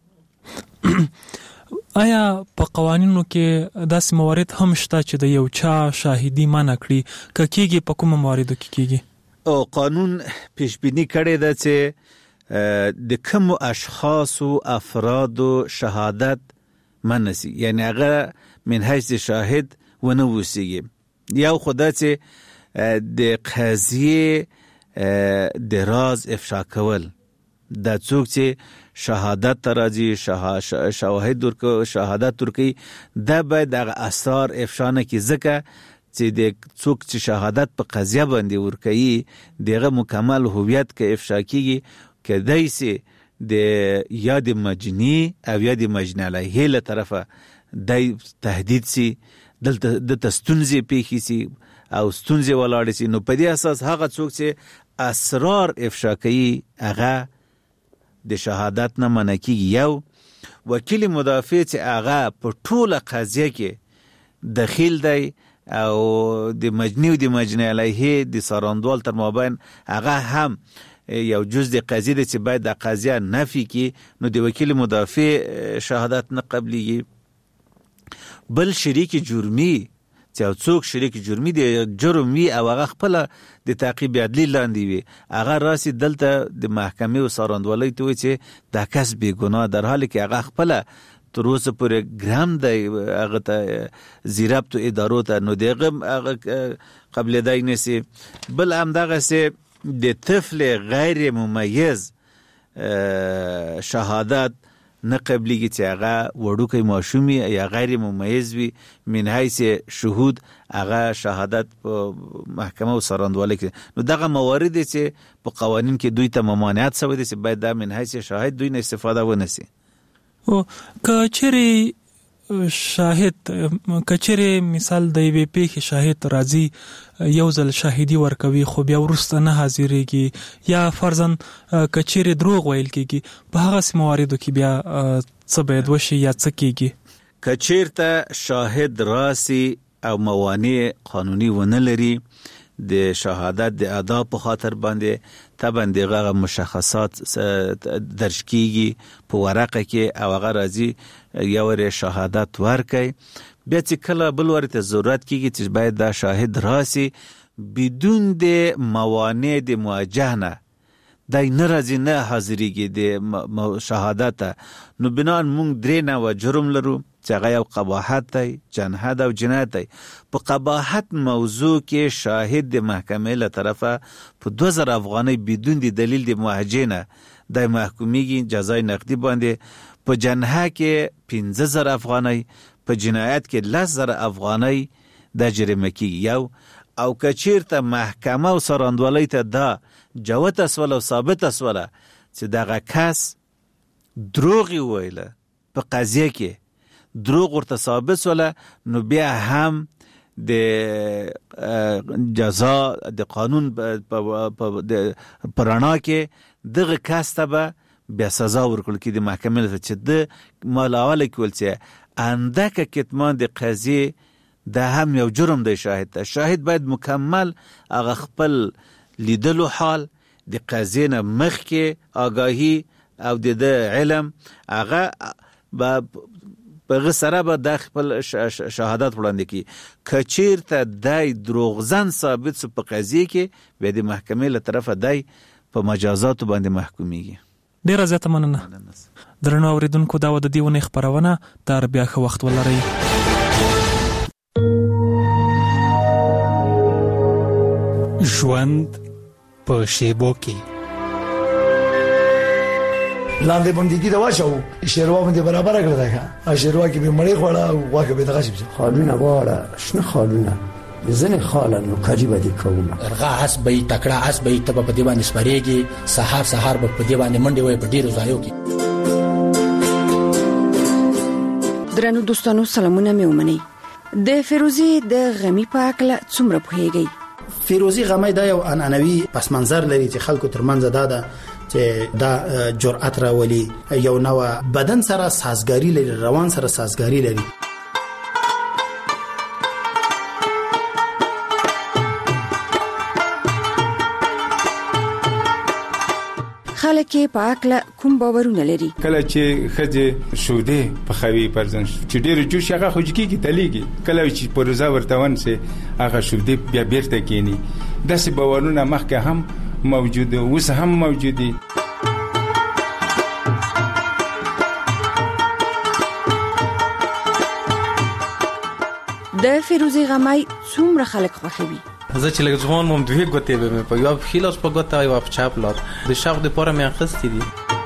آیا په قوانینو کې داسې موارد هم شته چې د یو چا شاهدی منع کړي کېږي په کوم مواردو کې کېږي؟ او قانون پیشبینی کړی ده چې د کوم اشخاص او افراد شهادت منع سي یعنی هغه من حیث شاهد ونه وسیږي یا خدای چې د قضیه د راز افشا کول دا څوک چې شهادت تراځي شواهد شهادت ورکي دا باید هغه اسرار افشا نه کی ځکه چې د څوک چې شهادت په قضیه باندې ورکي دغه مکمل هویت کې افشا کیږي کدی سي د یاد مجنی او یاد مجنی علیه له طرفه د تهدید سي دلته د تستونزي پیخي سي او ستونزي ولاړ سي نو په دې اساس هغه څوک چې اسرار افشا کوي هغه د شهادت نه منع کیږي. یو وکیل مدافع چې هغه په ټوله قضیه کې دخیل دی او د مجنی او د مجنی علیه د ساراندوال تر مابین هغه هم یو جز د قضیه دی چې باید د قضیه نفي کی نو د وکیل مدافع شهادت نه قبليږي. بل شریک جرمی چې څوک شریک جرمی دی جرمي او هغه خپل د تعقیب عدلی لاندې وي هغه راسي دلته د محکمې او ساراندوالۍ ته وي چې دا کس بې ګناه در حالی کې هغه خپل تر اوسه پورې ګرام دی هغه ته زیربط ادارو ته نو دغه قبل دی نسی. بل هم دغه سي د طفل غیر ممیز شهادت نه قبليږي چې هغه وړوکی ماشومي یا غیر ممیز وي من حیث شهود هغه شهادت په محکمه او سراندوالۍ کې نو دغه موارد چې په قوانین کې دوی ته ممانعت شوی دي چې باید د من حیث شاهد دوی نه استفاده ونسی. او کچري شاهد کچري مثال د یوې پیښې شاهد راځي یو ځل شاهدی ورکوي خو بیا ورسته نه حاضرېږي یا فرضاً کچري دروغ ویل کېږي په هغه مواردو کې بیا څه باید وشي یا څه کېږي؟ کچیرته شاهد راسي او موانع قانوني ونه لري د شهادت د ادا په خاطر باندې طبعا دغه مشخصات درج کیږي په ورقه کې او هغه راځي یو ور شهادت ورکي بیا چې کله بل ورته ضرورت کیږي چې باید دا شاهد راسي بدون د موانع د مواجهه دای ناراضي نه حاضرېږي د شهادت نو بنان مونږ درې نه و جرم لرو چې هغه یو قباحت دی جنحت او جنایت دی. په قباحت موضوع کې شاهد د محکمې له طرفه په 2000 افغانۍ بدون د دلیل د محاجنه د محکومیږي جزای نقدي باندې په جنحه کې 15000 افغانۍ په جنایت کې 10000 افغانۍ د جریمه کیږي. یو او کچیرته محکمه او سراندوالۍ ته دا جوت اسوله او ثابت اسوله چې دغه کس دروغ ویله په قضیه کې دروغ ورته ثابت ولا نو بیا هم د جزا د قانون پرانا کې دغه کس ته به بیا سزا ورکول کې د محکمې ته چې د مالاوله کول چې اندکه کتمان د قضیه دا هم یو جرم دی. شاهد باید مکمل هغه خپل لیدلو حال د قضیه مخکې آگاهی او د علم هغه په سره به د خپل شهادت وړاندې کی کچیر ته دای دروغزن ثابت سو په قضیه کې به د محکمې له طرفه دای په مجازات باندې محکومیږي. ډیر زیاته مننه. درنو اوریدونکو دا د دې ونې خبرونه تر بیا ښه وخت ولرئ. ژوند په شیبو کې لاندې باندې دا واچو شیروا باندې برابر کړل دا شیروا کې به مړی خوړه او واکه به دغه شي خالونه واړه شنه خالونه زنه خالن قریبه دي کومه ارغا حسبې تکړه حسبې ته په دې باندې سپریږي سحر به په دې باندې منډي وي په ډیرو ځایو کې. درنو دوستانو سلامونه مې ومني. د فیروزي د غمی په اړه څومره پوهیږئ؟ فیروزي غمی دا یو عنعنوي پس منظر لري چې خلکو ترمنځ دا چې دا جرأت راولي یو نو بدن سره سازګاری لري روان سره سازګاری لري. خلک په اکل کوم باورونه لري؟ کله چې خځه شوده په خوي پرځن چې ډېر جوش هغه خوځکی کی تلیږي کله چې پروزا ورتون سي هغه شوده بیا بیرته کینی داسې باورونه مخکې هم موجود اوس هم موجودي. د فیروزي غمی څومره خلک خوښوي؟ زه چې لږ ځوان وم دوه ګوتې به په یو خلاص په ګوته یو په چاپ لات د شاو د پوره مې اخستې دي.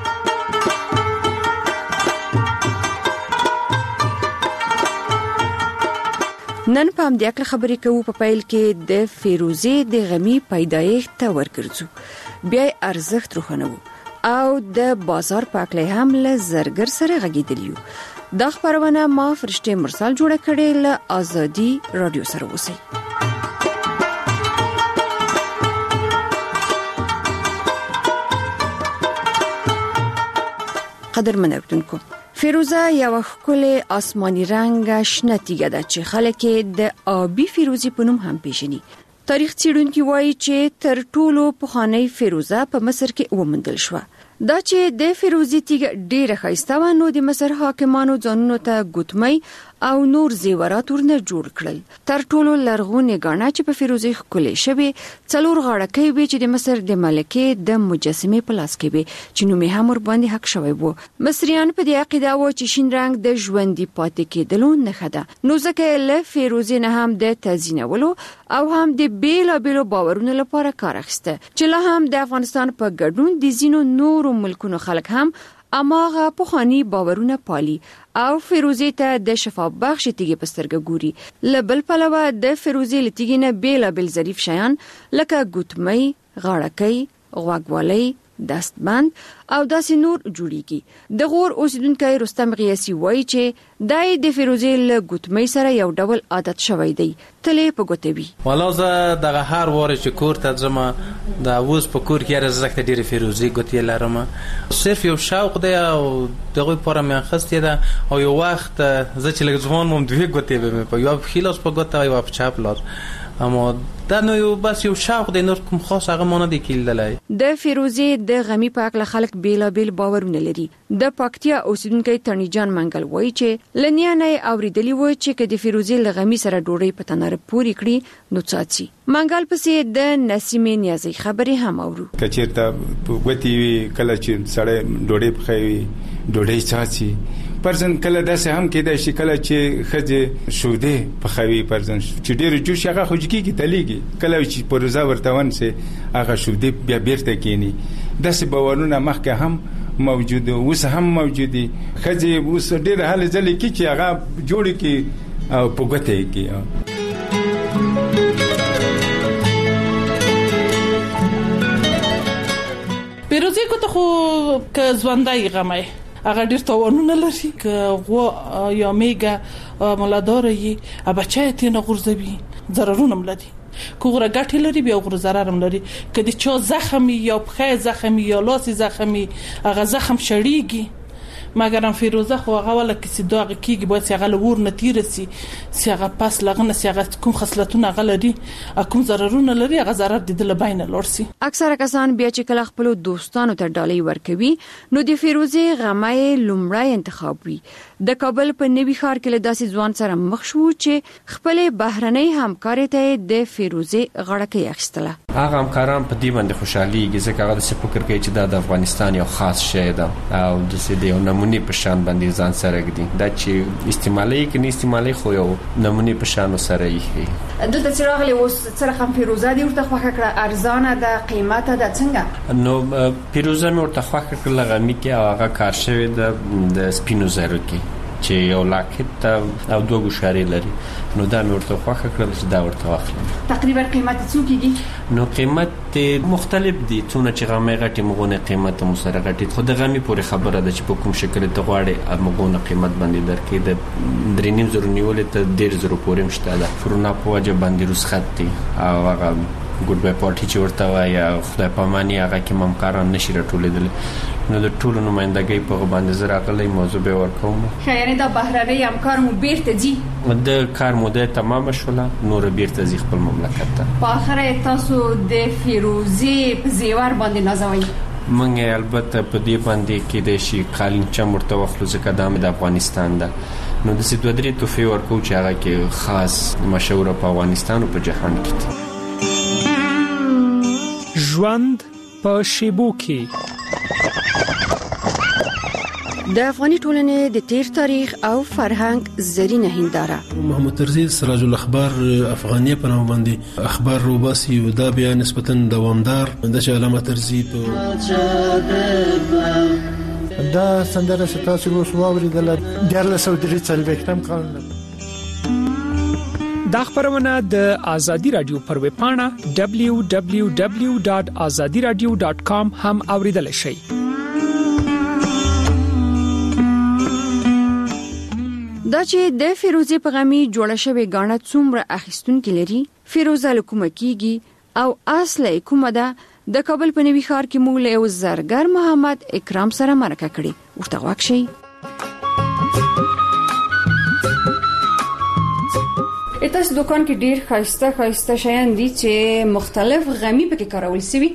نن په دې اړه خبرې کوو. په پیل کې د فیروزي د غمی پیدایښت ته ورګرځو بیا ارزښت روښانو او د بازار په اړه هم له زرګر سره غږیدلیو. دا خبرونه ما فرشته مرسل جوړه کړې له آزادي رادیو سره وسی. قدرمن اوریدونکو، فیروزه یو ښکلې آسماني رنګ شنه تیږه ده چې خلک د آبي فیروزي په نوم هم پیژني. تاریخ څېړونکي وایي چې تر ټولو پخوانۍ فیروزه په مصر کې وموندل شوه. دا چې د فیروزي تیږه ډیره ښایسته و نو د مصر حاکمانو ځانونو ته ګوتمۍ او نور زیورات ورنه جوړ کړل. تر ټولو لرغونې ګاڼه چې په فیروزي ښکلې شوې 4 غاړکۍ وې چې د مصر د ملکې د مجسمې په لاس کې وې چې نوم یې هم ور باندې حق شوی وو. مصریان په دې عقیده وو چې شین رنګ د ژوندۍ پاتې کېدلو نښه ده، نو ځکه له فیروزي نه هم د تزیینولو او هم د بیلابیلو باورونو لپاره کار اخیسته چې لا هم د افغانستان په ګډون د زینو نورو ملکونو خلک هم اماغه پخوانی باورونه پالي او فیروزي ته د شفا بخش تیږي پسترګه ګوري. لبل پلوه د فیروزي لتیږي نه بیلابیل ظریف شیان لکه ګوتمۍ، غاړکۍ، غوږوالۍ، دستبند او داسې نور جوړیږي. د غور اوسیدونکو رستم غیاسی وایي چې دای د فیروزي له ګوتمۍ سره یو ډول عادت شوی دی، تلې په ګوتوي. والا زه دغه هر واره چې کور ته ځم د اوس په کور کې راځه ډېر فیروزي ګوتې لرم. صرف یو شوق دی او دغه پوره مې اخستې ده او یو وخت زه چې لږ ځوان وم دوه ګوتې به په یو خلاص په ګوته یو په چاپ لات اما دا نو یو بس یو شوق دی، نور کوم خاص هغه مونږ دی کېدلای. د فیروزي د غمی په اړه خلک بیلابیل باورونه لري. د پکتیا اوسیدونکو تڼي جان منګل وایي چې لنیانه اوریدلی وایي چې د فیروزي له غمی سره ډوړې په تنار پوری کړی نو څاڅي. منګل پسې د نسیمه نیازي خبرې هم اورو. کچیرته وتی کله چې سړی ډوړې پخوي ډوړې څاڅي پرځن کله داسې هم کېدای شي کله چې خځه شوده پخوي پرځن چې ډېر جوش هغه خوځکی کی تلیږي کله چې پروزا ورتون سي هغه شوده بیا بیرته کینی. داسې باورونه مخکې هم موجود اوس هم موجودي. خځه اوس ډېر حال ځلې کی چې هغه جوړ کی او پوګته کی. فیروزي کو ته خو ک ځوندای غمای هغه ډیر توانونه لري ک غو یا میګه مولادار یې بچای ته نه غورځوي ضررونه ملدي کوغره ګټه لري بیا غوړ zarar هم لري کدي چا زخمي یا پخې زخمي یا لاس زخمي هغه زخم شړیږي مګر فیروزه خو هغه ولا کې دوغه کیږي به څنګه لور نتیره سي څنګه پاس لغنه څنګه کوم خصلتونه غلري کوم ضررونه لري هغه ضرر د لباینه لورسي. اکثره کسان بیا چې کله خپل دوستانو ته ډالۍ ورکوي نو د فیروزه غمای لومړی انتخاب وي. د کابل په نوي ښار کې له داسې ځوان سره مخ شو چې خپل بهرنۍ همکاري ته د فیروزه غړکه اخیستله. هغه همکاران په دې باندې خوشحالي ځکه هغه د فکر کوي چې د افغانستان یو خاص شی ده او د سې د نمونه په شان باندې ځان سره ګدي دا چې استعمالي کې نه استعمالي خو یو نمونه په شان سره یې دلته چې راغلی اوس سره هم فیروزه دی ورته خوښه کړه ارزانه ده قیمته ده څنګه نو فیروزه مې ورته خوښه کړه غمی کې هغه کار شوی د سپینو زرو کې چې یو لاکت او دوه ګوشاري لري نو دا مې ورته خوښه کړل چې دا ورته واخلم. تقریبا قیمت څو کېږي؟ نو قیمت مختلف دي څونه چې غمی غټي مغونه قیمت مو سره غټي خو د غمی پورې خبره ده چې په کوم شکل ته غواړي مغونه قیمت باندې درکې د 3.5 نیولې ته 1.5 پورې مشته ده کرونا په وجه باندې رسخت دي او هغه ګډ بای پارټي چې ورته وایي خدای پاماني هغه کې ممکن نشي راټولېدل نو د ټولو نمائندګۍ په باندې زرا غلې موضوع به ورکوم. خیرنه دا بهرنۍ همکار مو بیرته دي د کار موده تمام شوله نور بیرته ځي خپل مملکت ته. په اخر تاسو د فیروزه په زیور باندې نازوي منګه البته په دې باندې کې د شي قالین چم ورته وخلو ځکه د افغانستان ده نو د سې دوه درې توفي ورکو چې هغه کې خاص مشهور په افغانستان او په جهان کې ژوند په شیبو کې د افغاني ټولنې د تیر تاریخ او فرهنګ زرینه هنداره. محمد ترزی سراج الاخبار افغانیه په نوم باندې اخبار روباسي او دا بیا نسبتا دوامدار د علامه ترزی ته دا سندره ستاسو وسواوري د 1443 کال دا خبرونه د آزادی رادیو پر ویب پاڼه www.azadiradio.com هم اوریدل شئ. دا چې د فیروزه په غمی جوړه شوی غاڼه څومره اخیستونکو لري فیروزه لکومه کیږي او اصله کومه ده د کابل په نوي ښار کې موږ له زرګر محمد اکرام سره مرکه کړې ورته واکشي. تاسو دکان کې ډیر خاصه شیان دي چې مختلف غمی پکې کارول شوی.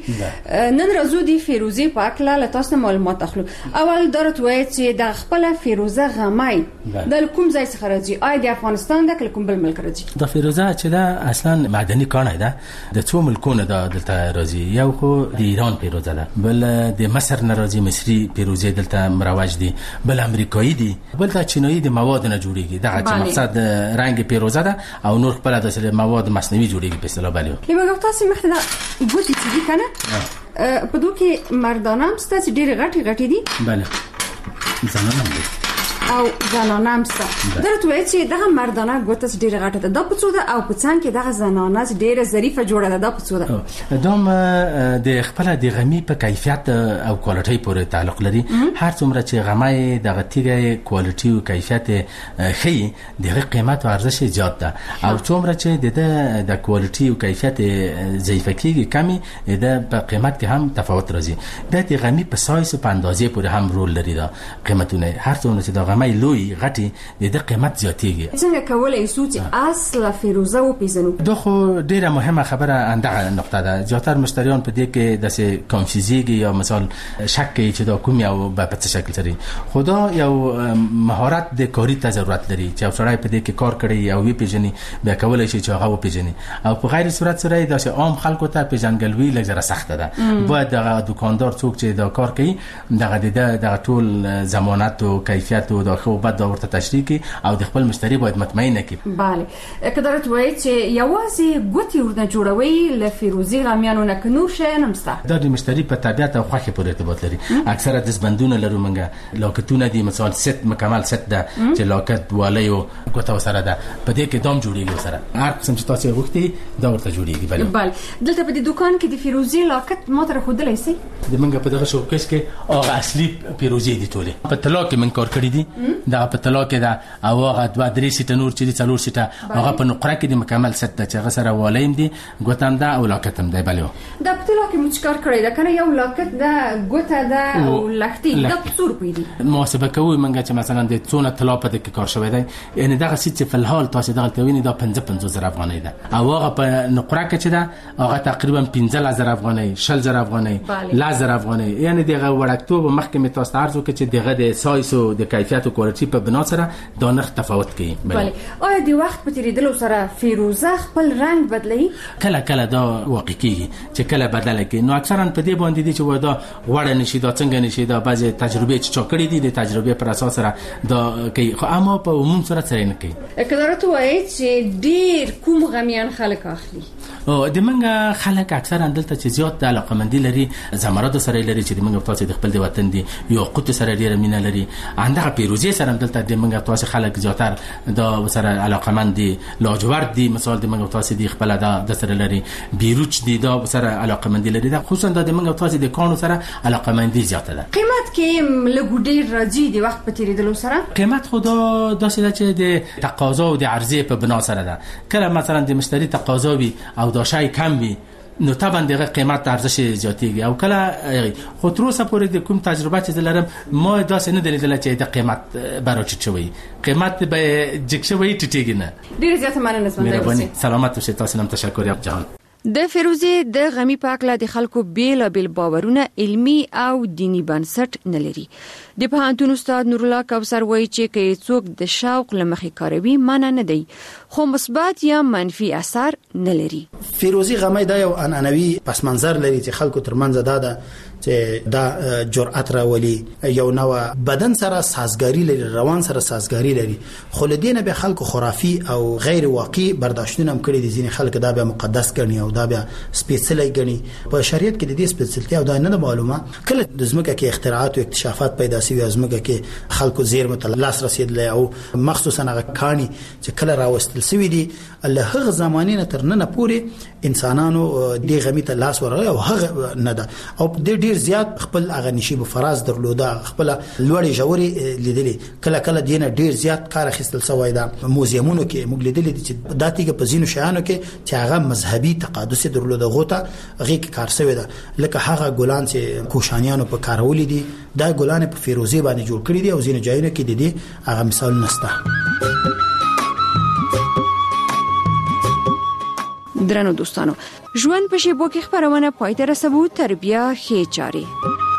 نن راځو دی فیروزه پاک لا تاسو معلومات اخلو. اول درته وایي چې د خپل فیروزه غمی د کوم ځای څخه راځي؟ آیا د افغانستان د کوم بل ملک راځي؟ د فیروزه چې دا اصلا معدني کانه ده د څو ملکونو دلته راځي. یو خو د ایران فیروزه ده، بل د مصر نه راځي، مصري فیروزه دلته مروج دي، بل امریکایي دي، بل د چینایي د مواد نه جوړیږي. دا چې مقصد رنگ فیروزه ده او نور خپل د مواد مصنوعي جوړیږي په اصطلاح باندې. لمګو تاسو مخته ګوتې دي کنه په دوه کې مردانه هم ستاسو ډېر غټي دي. بله زنانه دي او زنانه هم ست درته وایي چې دغه مردانه ګوتس ډېر غټه ده. دا په څو ده او په څنګ کې دغه زنانه ډېر ظریفه جوړه ده. دا په څو ده؟ دوم د خپل د غمی په کیفیت او کوالټي پورې تعلق لري. هر څومره چې غمی دغه تیګه کوالټي او کیفیت خي دغه قیمت او ارزش زیات ده او څومره چې د کوالټي او کیفیت ضعیفه کیږي کمی د په قیمت کې هم تفاوت راځي. د غمی په سایز او په اندازې پورې هم رول لري. دا قیمتونه هر څومره چې غمی لوی غټي د قیمت زیاتېږي. څنګه کولای شو چې اصل فیروزه و پیژنو؟ دا خو ډیره مهمه خبره اندغه نقطه ده. زیاتره مشتریان په دې کې د کنفیوزیږي یا مثال شک کوي چې دا کوم یو په څه شکل لري. خدا یو مهارت د کاری ته ضرورت لري چې افسرای په دې کې کار کړي او وی پیژني بیا کولای شي چې هغه و پیژني. او په غیر صورت سره د عام خلکو ته پیژنګلوي لږه سخته ده. باید د دکاندار څوک چې دا کار کوي دغه ټول ضمانت او کیفیت او د خو بعد ورته تشریح کی او د خپل مشتری باید مطمئن کی. bale کدارت وایي چې یوازې ګوتی ورته جوړوي ل فیروزي غمیانو نه کنو شي نمسته. د مشتری په طبيعت او خوخه پورې ارتباط لري. اکثره د زبندونه لرو منګه لاکتونه دي مثال ست مکمل ست ده چې لاکت والیو ګوته سره ده په دې کې دوم جوړیږي سره هر قسم چې تاسو وختي دا ورته جوړیږي. bale دلته په دې دکان کې د فیروزي لاکت ماتره خودلای سي د منګه په دغه شوکیس کې او اصلي فیروزي دي ټوله په طلا کې من کار کړی دي دا په تلو کې دا او هغه 2-3 سیټ نور چې 4 سیټ هغه په نقره کې د مکمل ست چې هغه سره ولیم دي ګوتم دا او لاکتم دی بلو دا په تلو کې مچکار کړی دا کنه یو لاکت دا ګوته دا او لختي دا څور پیدي محاسبه کوي منګه چې مثلا د څونه تلو په دې کې کار شوی دی یعنی دا سیټ په الحال تاسو دغه تویني دا 55,000 افغانۍ ده او هغه په نقره کې چې دا هغه تقریبا 15,000 افغانۍ 60,000 افغانۍ 10,000 افغانۍ یعنی دغه وړکتوب مخکې تاسو ارزو کې چې دغه د سایز او د کیفیت او کوالټي په بنا سره دا نرخ تفاوت کوي بله آیا د وخت په تیریدلو سره فیروزه خپل رنگ بدلوي کله کله دا واقع کیږي چې کله بدله کوي نو اکثرا په دې باندې دي چې ودا وړه نشي دا څنګه نشي دا بعضی تجربه چې چاکړې دي د تجربه پر اساس سره دا کوي خو اما په عموم سره څه نه کوي کله راته وایي چې ډیر کوم غمیان خلک اخلي او د منګه خلک اکثرا دلته چې زیات د علاقمندي لري زمرد سره لري چې د منګه تاسو د خپل د وطن دي یو قوت سره ډیره مینه لري انده پیروزي سره دلته د منګه تاسو خلک زیاتر دا سره علاقمند دي لاجورد دي مثال د منګه تاسو د خپل د سره لري بیروچ دي دا سره علاقمندي لري دا خصوصا د منګه تاسو د کانو سره علاقمندي زیاته ده قیمت کې لګوډي راځي د وخت په تیریدلو سره قیمت خدا داسې ده چې د تقاضا او د عرضه په بنا سره ده کله مثلا د مشتری تقاضا وي او دا شای کم وي نو طبعا دغه قیمت ارزش زیاتیږي او کله خو تر اوسه پورې د کوم تجربه چې لرم ما داسې نه دلیدل چې د قیمت براچ چوي قیمت به جګ شوی ټیټیږي نه ډیر زیات مننه مهرباني سلامت اوسئ تاسو نن تشکر یا جهان د فیروزه د غمی پاکله د خلکو بیل باورونه علمی او دینی بنسټ نه لري د پوهنتون استاد نور الله کوثر وایي چې کې څوک د شوق لمخې کاروي معنی نه دی خو مثبت یا منفي اثر نه لري فیروزه غمی دا یو انانوي پس منظر لري چې خلکو ترمنځ دا چې دا جرأت راولي یو نو بدن سره سازګاری لري روان سره سازګاری لري خو لدینه به خلکو خرافي او غیر واقعي برداشتونه هم کړی دي ځینې خلک دا به مقدس ګڼي او دا به سپیڅلی ګڼي په شریعت کې د دې سپیڅلتیا او دا نه معلومه کله د زمکه کې اختراعات او اکتشافات پیدا شوي زمکه کې خلکو زیرمه لاس رسیدلی او مخصوصا هغه کانی چې کله راوستل شوی دي الله هغه زمانه تر نن پورې انسانانو د غمی ته لاس ورغی او هغه نه ده او د ډیر زیات خپل هغه نشيب فراز درلوده خپل لوړې جوړې لیدلې کله کله دینه ډیر زیات کار اخیستل سوی ده موزیمونو کې موږ لیدلې چې داتیګه په زینو شیانو کې چې هغه مذهبي تقدس درلوده غوته هغه کې کار سوی ده لکه هغه ګلان چې کوشانیانو په کارولې دي دا ګلان په فیروزه باندې جوړ کړی دي او زینو ځایونه کې دي هغه مثال نسته درنو دوستانو ژوند په شیبو کې خبرونه پای ته رسوي تربیه خې چاري